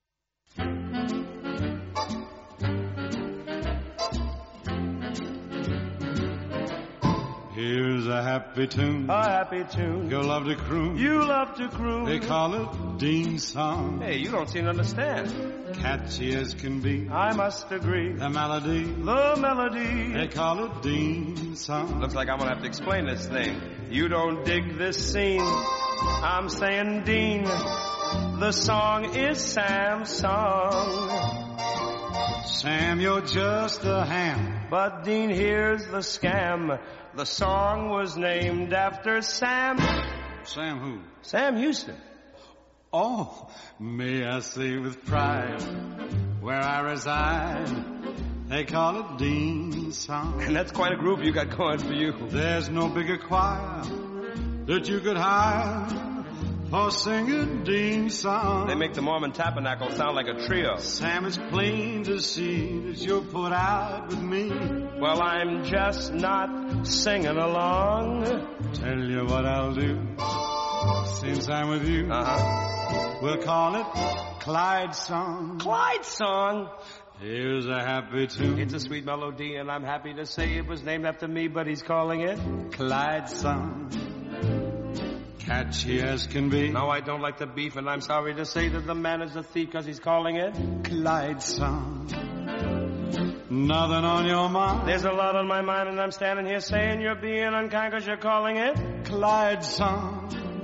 Here's a happy tune. You'll love to croon. You love to croon. They call it Dean's song. Hey, you don't seem to understand. Catchy as can be. I must agree. The melody. They call it Dean's song. Looks like I'm gonna have to explain this thing. You don't dig this scene. I'm saying, Dean, the song is Sam's song. Sam, you're just a ham. But Dean, here's the scam. The song was named after Sam. Sam who? Sam Houston. Oh, may I say with pride, where I reside, they call it Dean's song. And that's quite a group you got going for you. There's no bigger choir that you could hire for singing Dean's song. They make the Mormon Tabernacle sound like a trio. Sam, it's plain to see that you're put out with me. Well, I'm just not singing along. Tell you what I'll do, since I'm with you, we'll call it Clyde's song. Clyde's song. Here's a happy tune. It's a sweet melody, and I'm happy to say it was named after me, but he's calling it Clyde's song. Catchy as can be. No, I don't like the beef, and I'm sorry to say that the man is a thief because he's calling it Clyde's song. Nothing on your mind. There's a lot on my mind, and I'm standing here saying you're being unkind because you're calling it Clyde's song.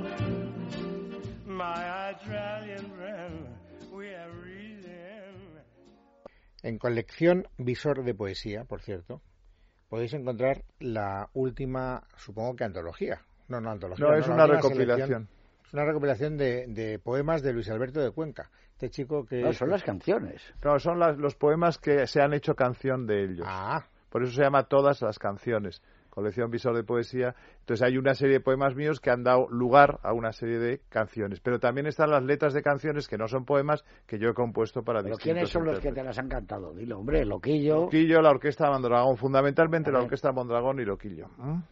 My Australian friend, we have reason. En colección Visor de Poesía, por cierto, podéis encontrar la última, supongo que antología. No, antología. No, es una recopilación. Es una recopilación de poemas de Luis Alberto de Cuenca. Este chico que... No, son las canciones. No, son los poemas que se han hecho canción de ellos. Por eso se llama Todas las canciones. Colección Visor de Poesía. Entonces hay una serie de poemas míos que han dado lugar a una serie de canciones. Pero también están las letras de canciones que no son poemas que yo he compuesto para distintos ¿Quiénes son los que te las han cantado? Dilo, hombre, Loquillo. Loquillo, la Orquesta Mondragón. Fundamentalmente la Orquesta Mondragón y Loquillo.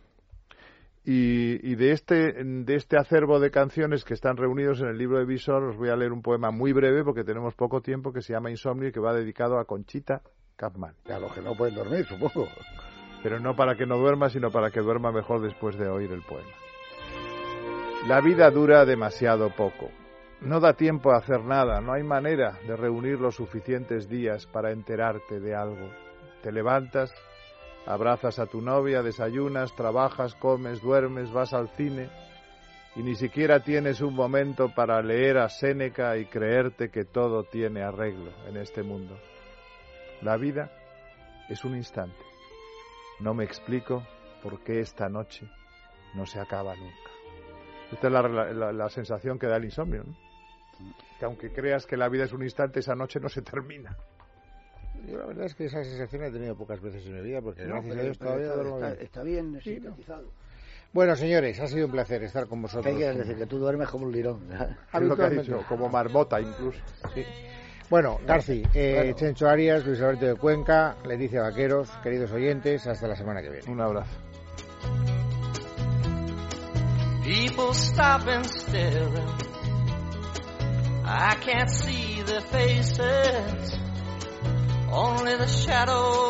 Y de este acervo de canciones que están reunidos en el libro de Visor, os voy a leer un poema muy breve porque tenemos poco tiempo, que se llama Insomnio y que va dedicado a Conchita Capman. A los que no pueden dormir, supongo. Pero no para que no duerma, sino para que duerma mejor después de oír el poema. La vida dura demasiado poco. No da tiempo a hacer nada, no hay manera de reunir los suficientes días para enterarte de algo. Te levantas, abrazas a tu novia, desayunas, trabajas, comes, duermes, vas al cine y ni siquiera tienes un momento para leer a Séneca y creerte que todo tiene arreglo en este mundo. La vida es un instante. No me explico por qué esta noche no se acaba nunca. Esta es la sensación que da el insomnio, ¿no? Que aunque creas que la vida es un instante, esa noche no se termina. Yo la verdad es que esa sensación la he tenido pocas veces en mi vida, porque gracias a Dios todavía duermo bien. Está bien sintetizado. Bueno, señores, ha sido un placer estar con vosotros. ¿Qué quieres decir? Que tú duermes como un lirón. Es lo que ha dicho, como marmota incluso. Sí. Bueno, Garci, Chencho Arias, Luis Alberto de Cuenca, Leticia Vaqueros, queridos oyentes, hasta la semana que viene. Un abrazo. People stop and stare. I can't see their faces, only the shadow